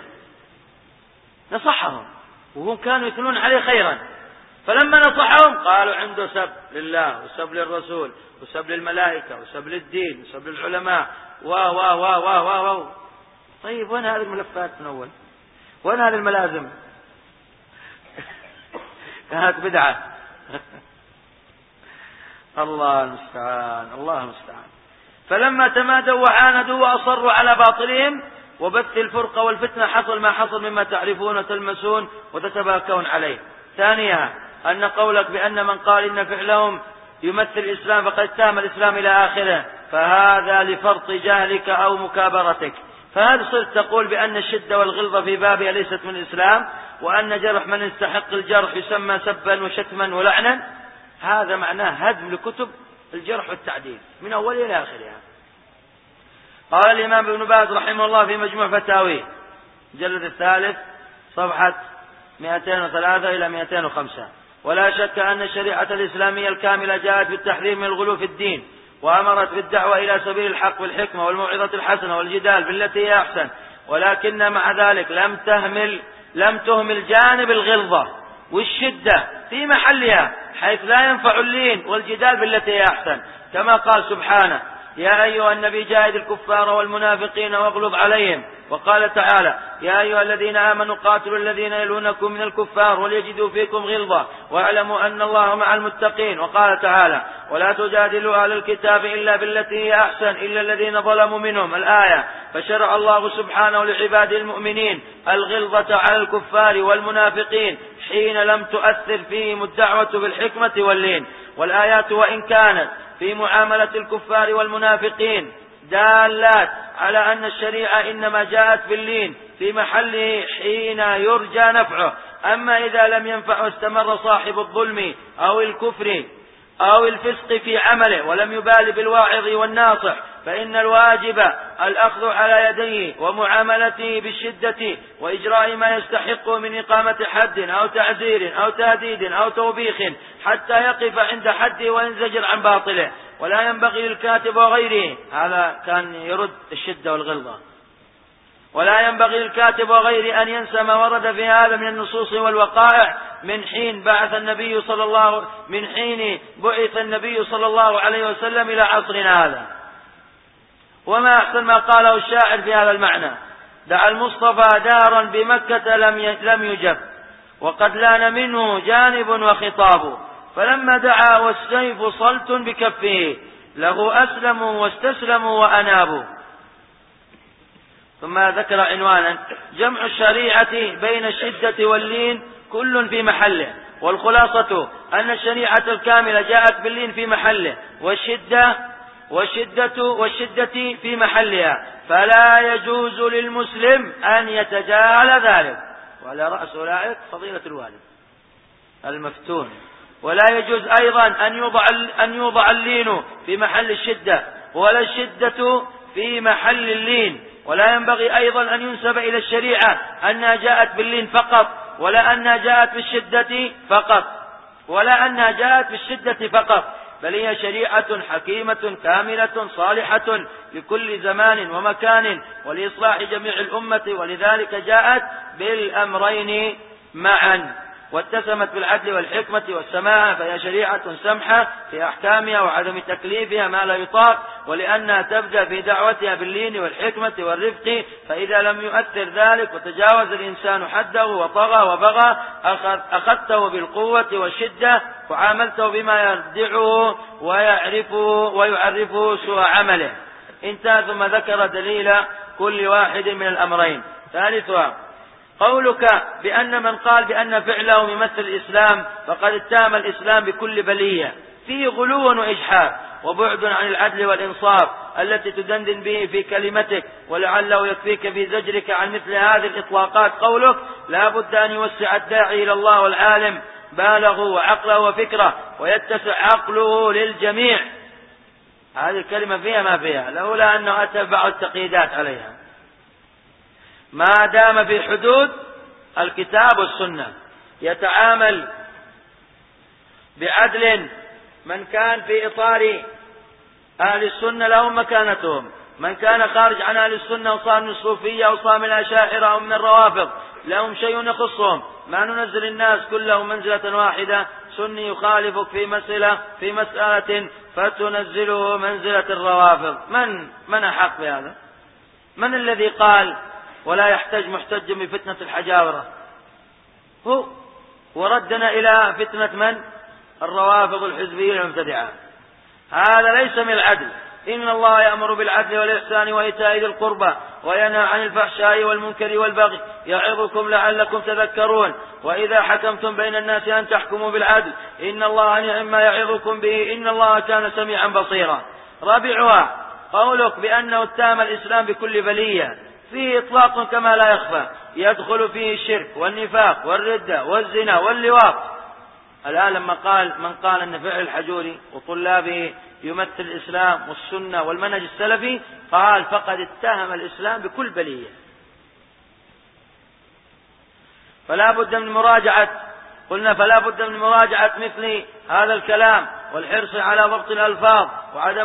نصحهم وهم كانوا يثنون عليه خيرا، فلما نصحهم قالوا عنده سب لله وسب للرسول وسب للملائكة وسب للدين وسب للعلماء و. طيب وين هذه الملفات من أول؟ وين هذه الملازم؟ كانت بدعة. الله المستعان. فلما تمادوا وعاندوا وأصروا على باطلهم وبث الفرقة والفتنة حصل ما حصل مما تعرفون وتلمسون وتتباكون عليه. ثانيا أن قولك بأن من قال إن فعلهم يمثل الإسلام فقد اتهم الإسلام إلى آخره، فهذا لفرط جهلك أو مكابرتك. فهل صرت تقول بأن الشدة والغلظة في بابها ليست من الإسلام، وأن جرح من يستحق الجرح يسمى سبا وشتما ولعنا؟ هذا معناه هدم لكتب الجرح والتعديل من أول إلى آخرها. قال الإمام ابن باز رحمه الله في مجموع فتاويه مجلد الثالث صفحة 203 إلى 205: ولا شك أن الشريعة الإسلامية الكاملة جاءت بالتحذير من الغلو في الدين، وأمرت بالدعوة إلى سبيل الحق والحكمة والموعظة الحسنة والجدال بالتي هي أحسن، ولكن مع ذلك لم تهمل جانب الغلظة والشدة في محلها، حيث لا ينفع اللين والجدال بالتي هي أحسن، كما قال سبحانه: يا أيها النبي جاهد الكفار والمنافقين واغلظ عليهم. وقال تعالى يا أيها الذين آمنوا قاتلوا الذين يلونكم من الكفار وليجدوا فيكم غلظة واعلموا أن الله مع المتقين. وقال تعالى ولا تجادلوا أهل الكتاب إلا بالتي هي أحسن إلا الذين ظلموا منهم الآية. فشرع الله سبحانه لعباده المؤمنين الغلظة على الكفار والمنافقين حين لم تؤثر فيهم الدعوة بالحكمة واللين. والآيات وإن كانت في معاملة الكفار والمنافقين دالات على أن الشريعة إنما جاءت باللين في محله حين يرجى نفعه. أما إذا لم ينفع واستمر صاحب الظلم أو الكفر أو الفسق في عمله ولم يبال بالواعظ والناصح فإن الواجب الأخذ على يديه ومعاملته بالشدة وإجراء ما يستحق من إقامة حد أو تعزير أو تهديد أو توبيخ حتى يقف عند حده وينزجر عن باطله. ولا ينبغي للكاتب وغيره، هذا كان يرد الشدة والغلظة، ولا ينبغي للكاتب وغيره أن ينسى ما ورد في هذا من النصوص والوقائع من حين بعث النبي صلى الله عليه وسلم إلى عصرنا هذا. وما أحسن ما قاله الشاعر في هذا المعنى: دعا المصطفى دارا بمكة لم يجب وقد لان منه جانب وخطاب فلما دعا والسيف صلت بكفه له أسلموا واستسلموا وأنابوا. ثم ذكر عنوانا: جمع الشريعة بين الشدة واللين كل في محله. والخلاصة أن الشريعة الكاملة جاءت باللين في محله والشدة في محلها، فلا يجوز للمسلم أن يتجاهل ذلك. وعلى رأس أولئك فضيلة الوالد المفتون. ولا يجوز أيضا أن يوضع اللين في محل الشدة ولا الشدة في محل اللين. ولا ينبغي أيضا أن ينسب إلى الشريعة أنها جاءت باللين فقط ولا أنها جاءت بالشدة فقط، بل هي شريعة حكيمة كاملة صالحة لكل زمان ومكان ولإصلاح جميع الأمة، ولذلك جاءت بالأمرين معا واتسمت بالعدل والحكمة والسماحة، فهي شريعة سمحة في أحكامها وعدم تكليفها ما لا يطاق، ولأنها تبدأ في دعوتها باللين والحكمة والرفق، فإذا لم يؤثر ذلك وتجاوز الإنسان حده وطغى وبغى أخذته بالقوة والشدة وعاملته بما يردعه ويعرفه سوء عمله. انتهى. ثم ذكر دليل كل واحد من الأمرين. ثالثها قولك بأن من قال بأن فعله يمثل الإسلام فقد اتهم الإسلام بكل بلية، فيه غلو وإجحاف وبعد عن العدل والإنصاف التي تدندن به في كلمتك، ولعله يكفيك في زجرك عن مثل هذه الإطلاقات قولك لا بد أن يوسع الداعي إلى الله والعالم باله وعقله وفكره ويتسع عقله للجميع. هذه الكلمة فيها ما فيها، لولا أنه أتى بعض التقييدات عليها. ما دام في حدود الكتاب والسنة يتعامل بعدل، من كان في إطار أهل السنة لهم مكانتهم، من كان خارج عن أهل السنة وصار من الصوفية أو صار من الأشاعرة أو من الروافض لهم شيء يخصهم. ما ننزل الناس كلهم منزلة واحدة، سني يخالفك في مسألة فتنزله منزلة الروافض. من أحق بهذا؟ من الذي قال ولا يحتج محتج من فتنة الحجاورة؟ هو وردنا إلى فتنة من؟ الروافض الحزبيين المبتدعة. هذا ليس من العدل. إن الله يأمر بالعدل والإحسان وإيتاء ذي القربى وينهى عن الفحشاء والمنكر والبغي يعظكم لعلكم تذكرون. وإذا حكمتم بين الناس أن تحكموا بالعدل إن الله نعم ما يعظكم به إن الله كان سميعا بصيرا. رابعها قولك بأنه اتهم الإسلام بكل بلية، فيه إطلاق كما لا يخفى، يدخل فيه الشرك والنفاق والردة والزنا واللواط. الآن لما من قال أن فعل الحجوري وطلابه يمثل الإسلام والسنة والمنهج السلفي قال فقد اتهم الإسلام بكل بلية. فلا بد من مراجعة مثل هذا الكلام والحرص على ضبط الألفاظ وعدم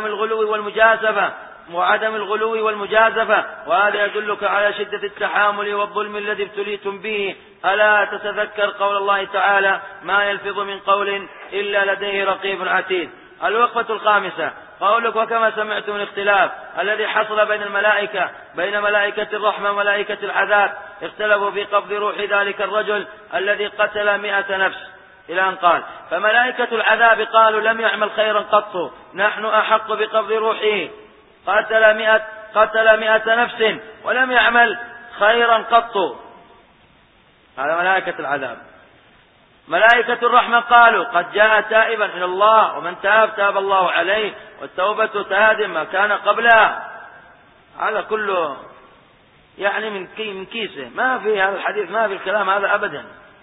الغلو والمجازفة. وهذا يدلك على شدة التحامل والظلم الذي ابتليتم به. ألا تتذكر قول الله تعالى ما يلفظ من قول إلا لديه رقيب عتيد. الوقفة الخامسة قولك وكما سمعتم الاختلاف الذي حصل بين الملائكة بين ملائكة الرحمة وملائكة العذاب، اختلفوا في قبض روح ذلك الرجل الذي قتل 100 نفس، إلى أن قال فملائكة العذاب قالوا لم يعمل خيرا قط، نحن أحق بقبض روحه، قتل 100 نفس ولم يعمل خيرا قط. هذا ملائكة العذاب. ملائكة الرحمة قالوا قد جاء تائبا إلى الله، ومن تاب تاب الله عليه، والتوبة تهدم ما كان قبلها. هذا كله يعني من كيسه، ما في هذا الحديث، ما في الكلام هذا أبدا.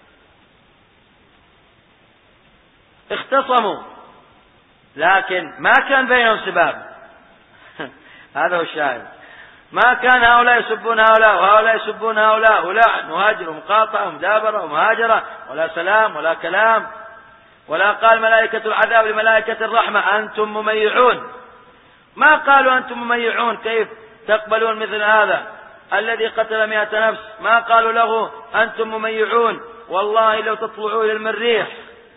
اختصموا لكن ما كان بينهم سباب هذا هو الشاهد. ما كان هؤلاء يسبون هؤلاء وهؤلاء يسبون هؤلاء، ولعن وهجر ومقاطعة ومدابرة ومهاجرة، ولا سلام ولا كلام. ولا قال ملائكة العذاب لملائكة الرحمة أنتم مميعون، ما قالوا أنتم مميعون، كيف تقبلون مثل هذا الذي قتل 100 نفس؟ ما قالوا له أنتم مميعون، والله لو تطلعوا إلى المريخ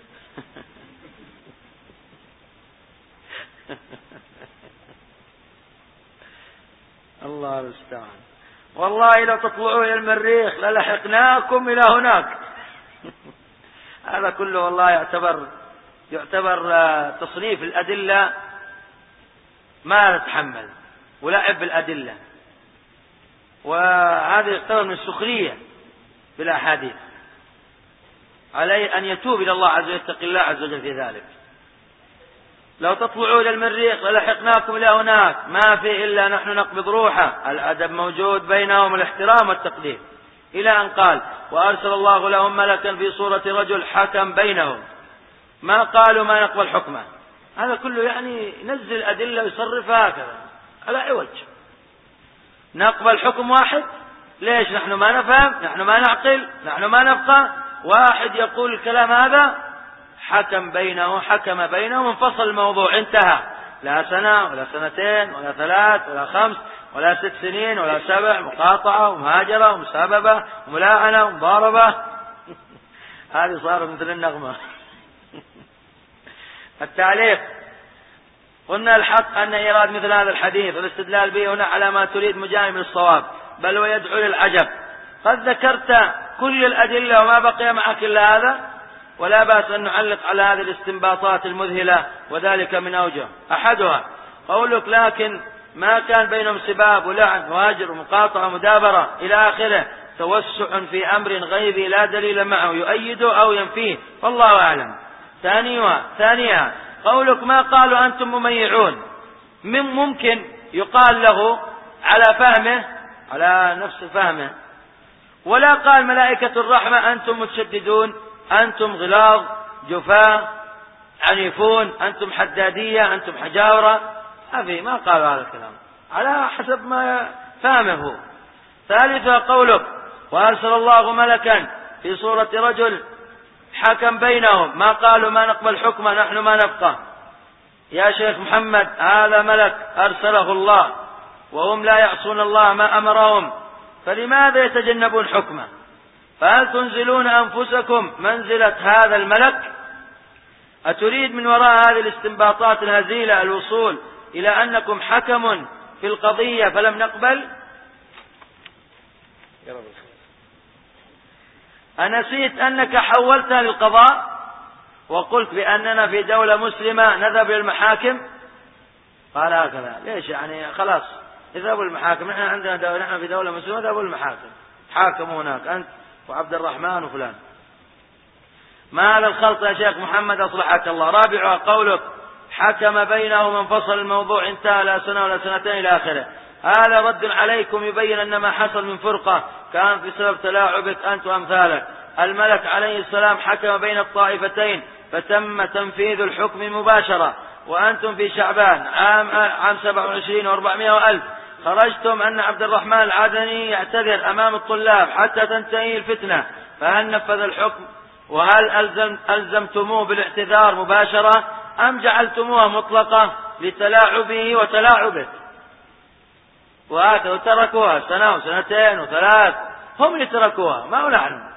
الله المستعان، والله لو تطلعوا إلى المريخ للحقناكم إلى هناك هذا كله والله يعتبر تصنيف الأدلة ما نتحمل، ولعب بالأدلة، وهذا يعتبر من السخرية بالأحاديث. عليه أن يتوب إلى الله عز وجل، يتقي الله عز وجل في ذلك. لو تطلعوا إلى المريخ للحقناكم إلى هناك، ما في إلا نحن نقبض روحه. الأدب موجود بينهم، الاحترام والتقدير، إلى أن قال وأرسل الله لهم ملكا في صورة رجل حكم بينهم. ما قالوا ما نقبل حكمه. هذا كله يعني ينزل أدلة ويصرفها هكذا على عوج. نقبل حكم واحد، ليش؟ نحن ما نفهم، نحن ما نعقل، نحن ما نفقه. واحد يقول الكلام هذا، حكم بينهم، انفصل الموضوع، انتهى. لا سنة ولا سنتين ولا 3 ولا 5 ولا 6 سنين ولا 7، مقاطعة ومهاجرة ومساببة وملاعنة ومضاربة هذه صار مثل النغمة التعليق. قلنا الحق أن إيراد مثل هذا الحديث والاستدلال به هنا على ما تريد مجانب الصواب، بل ويدعو للعجب. قد ذكرت كل الأدلة وما بقي معك إلا هذا، ولا بأس أن نعلق على هذه الاستنباطات المذهلة، وذلك من أوجه. أحدها قولك لكن ما كان بينهم سباب ولعن وهجر ومقاطعة ومدابرة إلى آخره، توسع في أمر غيبي لا دليل معه يؤيده أو ينفيه، والله أعلم. ثانيها قولك ما قالوا أنتم مميعون، ممكن يقال له على فهمه، على نفس فهمه. ولا قال ملائكة الرحمة أنتم متشددون، أنتم غلاظ جفاة عنيفون، أنتم حدادية، أنتم حجاورة، ما قالوا هذا الكلام، على حسب ما فهمه. ثالثا قولك وأرسل الله ملكا في صورة رجل حكم بينهم، ما قالوا ما نقبل حكمه، نحن ما نفقه. يا شيخ محمد هذا ملك أرسله الله، وهم لا يعصون الله ما أمرهم، فلماذا يتجنبون حكمه؟ فهل تنزلون أنفسكم منزلة هذا الملك؟ أتريد من وراء هذه الاستنباطات الهزيلة الوصول إلى أنكم حكم في القضية فلم نقبل؟ أنسيت أنك حولتها للقضاء وقلت بأننا في دولة مسلمة نذهب للمحاكم؟ قال هكذا. ليش يعني؟ خلاص اذهبوا للمحاكم، نحن عندنا دولة، نحن في دولة مسلمة، اذهبوا للمحاكم، حاكموا هناك أنت وعبد الرحمن وفلان. ما هذا الخلط يا شيخ محمد أصلحك الله. رابعها قولك حكم بينهم انفصل الموضوع، انتهى لا سنة ولا سنتين إلى آخره. هذا رد عليكم يبين أن ما حصل من فرقة كان في سبب تلاعبك أنت وأمثالك. الملك عليه السلام حكم بين الطائفتين فتم تنفيذ الحكم مباشرة، وأنتم في شعبان عام 27 و400 ألف خرجتم أن عبد الرحمن العدني يعتذر أمام الطلاب حتى تنتهي الفتنة، فهل نفذ الحكم؟ وهل ألزمتموه بالاعتذار مباشرة أم جعلتموها مطلقة لتلاعبه وتلاعبك؟ وتركوها 1 و2 و3، هم اللي تركوها ما هو نحن.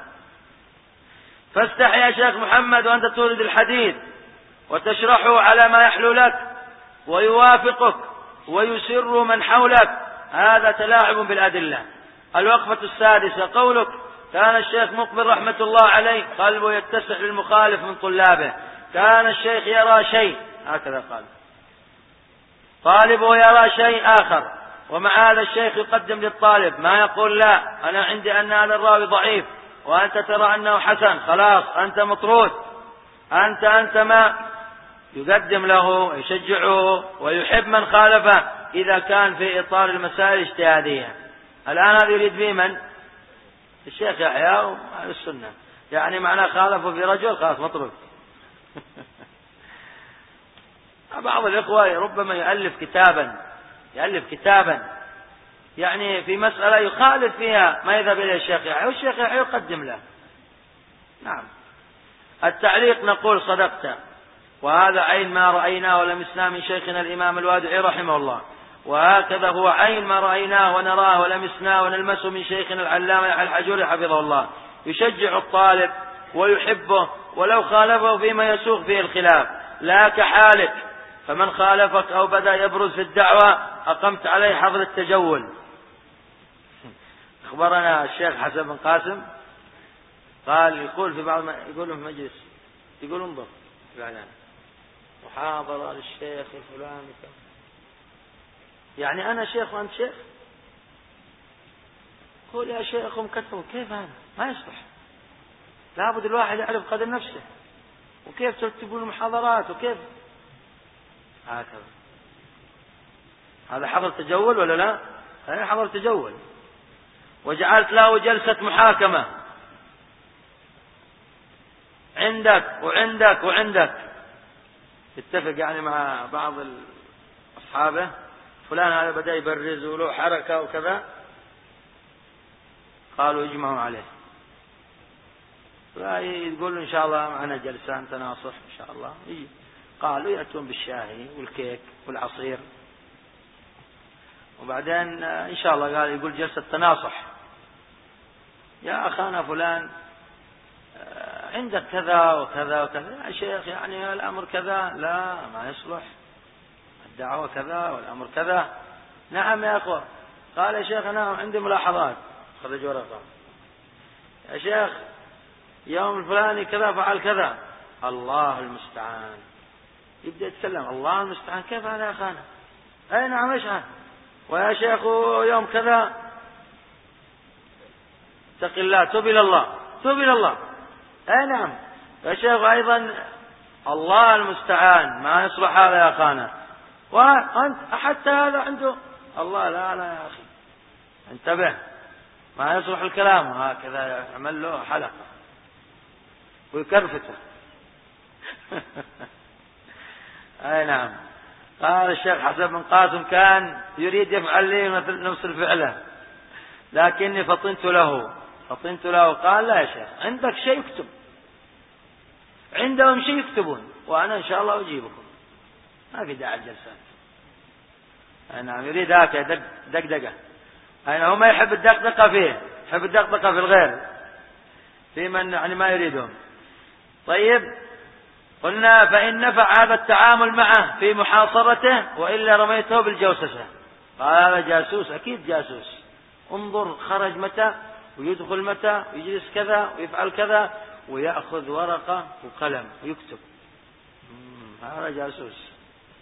فاستحي يا شيخ محمد وأنت تورد الحديث وتشرحه على ما يحلو لك، ويوافقك ويسر من حولك، هذا تلاعب بالأدلة. الوقفة السادسة قولك كان الشيخ مقبل رحمة الله عليه قلبه يتسع للمخالف من طلابه، كان الشيخ يرى شيء، هكذا قال، طالبه يرى شيء آخر، ومع هذا الشيخ يقدم للطالب ما يقول لا أنا عندي أن هذا الراوي ضعيف وأنت ترى أنه حسن، خلاص أنت مطرود، أنت ما يقدم له يشجعه ويحب من خالفه إذا كان في إطار المسائل الاجتهادية. الآن هذا يريد به من؟ الشيخ يحيى وأهل السنة، يعني معناه خالفه في رجل خلاص مطرود. بعض الإخوة ربما يألف كتابا يعني في مسألة يخالف فيها ما يذهب إليه الشيخ يحيى، والشيخ يحيى يقدم له. نعم. التعليق نقول صدقت، وهذا عين ما رأيناه ولمسناه من شيخنا الإمام الوادعي رحمه الله، وهكذا هو عين ما رأيناه ونراه ولمسناه ونلمسه من شيخنا العلامة الحجوري حفظه الله، يشجع الطالب ويحبه ولو خالفه فيما يسوق فيه الخلاف، لا كحالك، فمن خالفك أو بدأ يبرز في الدعوة أقمت عليه حظر التجول. أخبرنا الشيخ حسن بن قاسم قال يقول في بعض يقولون في مجلس، يقول انظر الإعلان محاضرة للشيخ الفلاني، يعني أنا شيخ وأنت شيخ؟ قول يا شيخ هم كتبوا، كيف هذا؟ ما يصلح، لابد الواحد يعرف قدر نفسه، وكيف ترتبون المحاضرات وكيف هكذا. هذا حضر تجول ولا لا؟ هذا حضر تجول. وجعلت له جلسة محاكمة عندك وعندك وعندك، اتفق يعني مع بعض أصحابه فلان هذا بدأ يبرز وله حركة وكذا، قالوا يجمعوا عليه، يقول إن شاء الله معنا جلسة تناصح إن شاء الله، يجي قالوا يأتون بالشاهي والكيك والعصير، وبعدين إن شاء الله قال يقول جلسة تناصح، يا أخانا فلان عندك كذا وكذا وكذا يا شيخ، يعني الأمر كذا، لا ما يصلح، الدعوة كذا والأمر كذا. نعم يا أخوة، قال يا شيخ أنا عندي ملاحظات، خرج ورقة، يا شيخ يوم الفلاني كذا فعل كذا، الله المستعان، يبدأ يتكلم الله المستعان، كيف هذا يا أخانا؟ أي نعم إيش هذا؟ ويا شيخ يوم كذا اتق الله، توب إلى الله، توب إلى الله، أي نعم يا شيخ أيضا الله المستعان، ما يصلح هذا يا أخانا، وأنت حتى هذا عنده الله، لا لا يا أخي انتبه، ما يصلح الكلام، هكذا يعمل له حلقة ويكرفته. أي نعم. قال الشيخ حسن بن قاسم كان يريد يفعل لي مثل نفس الفعلة، لكني فطنت له قال لا يا شيخ عندك شيء يكتب، عندهم شيء يكتبون وأنا إن شاء الله أجيبكم، ما في داعي الجلسات. أي نعم. يريد هكذا دقدقة، أي هو ما يحب الدقدقة فيه، يحب الدقدقة في الغير، في من يعني ما يريدهم. طيب قلنا فإن نفع هذا التعامل معه في محاصرته وإلا رميته بالجوسسة. قال هذا جاسوس، أكيد جاسوس، انظر خرج متى ويدخل متى ويجلس كذا ويفعل كذا ويأخذ ورقة وقلم ويكتب، هذا جاسوس.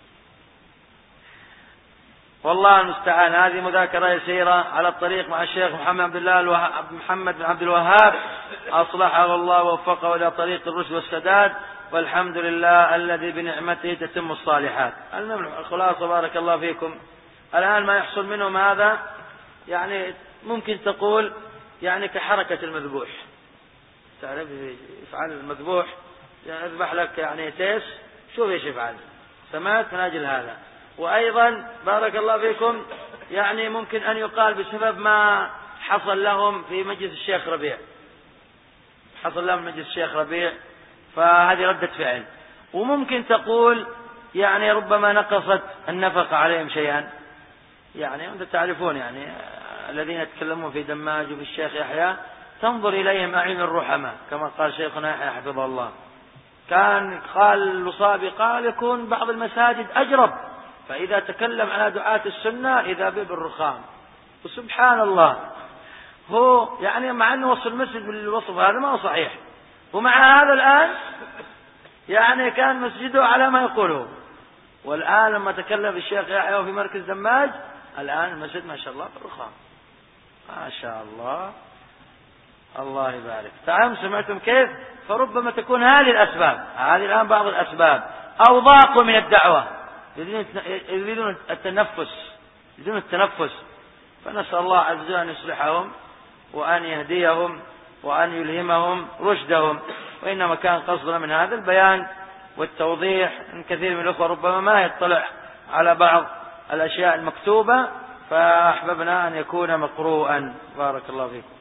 والله المستعان. هذه مذاكرة يسيرة على الطريق مع الشيخ محمد بن عبد الوهاب أصلحه الله ووفقه إلى طريق الرشد والسداد، والحمد لله الذي بنعمته تتم الصالحات. الخلاصة بارك الله فيكم، الآن ما يحصل منهم هذا يعني ممكن تقول يعني كحركة المذبوح، تعرف يفعل المذبوح يذبح لك يعني تيس، شوف ايش يفعل، سمعت من أجل هذا. وأيضا بارك الله فيكم يعني ممكن أن يقال بسبب ما حصل لهم في مجلس الشيخ ربيع، حصل لهم مجلس الشيخ ربيع، فهذه ردة فعل. وممكن تقول يعني ربما نقصت النفقة عليهم شيئا، يعني أنت تعرفون يعني الذين يتكلمون في دماج وفي الشيخ يحيى تنظر إليهم أعين الرحمة كما قال شيخنا يحيى حفظه الله. كان قال الوصابي قال يكون بعض المساجد أجرب فإذا تكلم على دعاة السنة إذا به بالرخام. وسبحان الله، هو يعني مع أنه وصف المسجد بالوصف هذا ما هو صحيح، ومع هذا الآن يعني كان مسجده على ما يقوله. والآن لما تكلم الشيخ يحيى في مركز دماج، الآن المسجد ما شاء الله بالرخام، ما شاء الله، الله يبارك. تعالوا سمعتم كيف؟ فربما تكون هذه الأسباب، هذه الآن بعض الأسباب، أو ضاقوا من الدعوة، يريدون التنفس، فنسأل الله عز وجل أن يصلحهم وأن يهديهم وأن يلهمهم رشدهم. وإنما كان قصدنا من هذا البيان والتوضيح أن كثير من الأخوة ربما ما يطلع على بعض الأشياء المكتوبة، فأحببنا أن يكون مقروءا. بارك الله فيكم.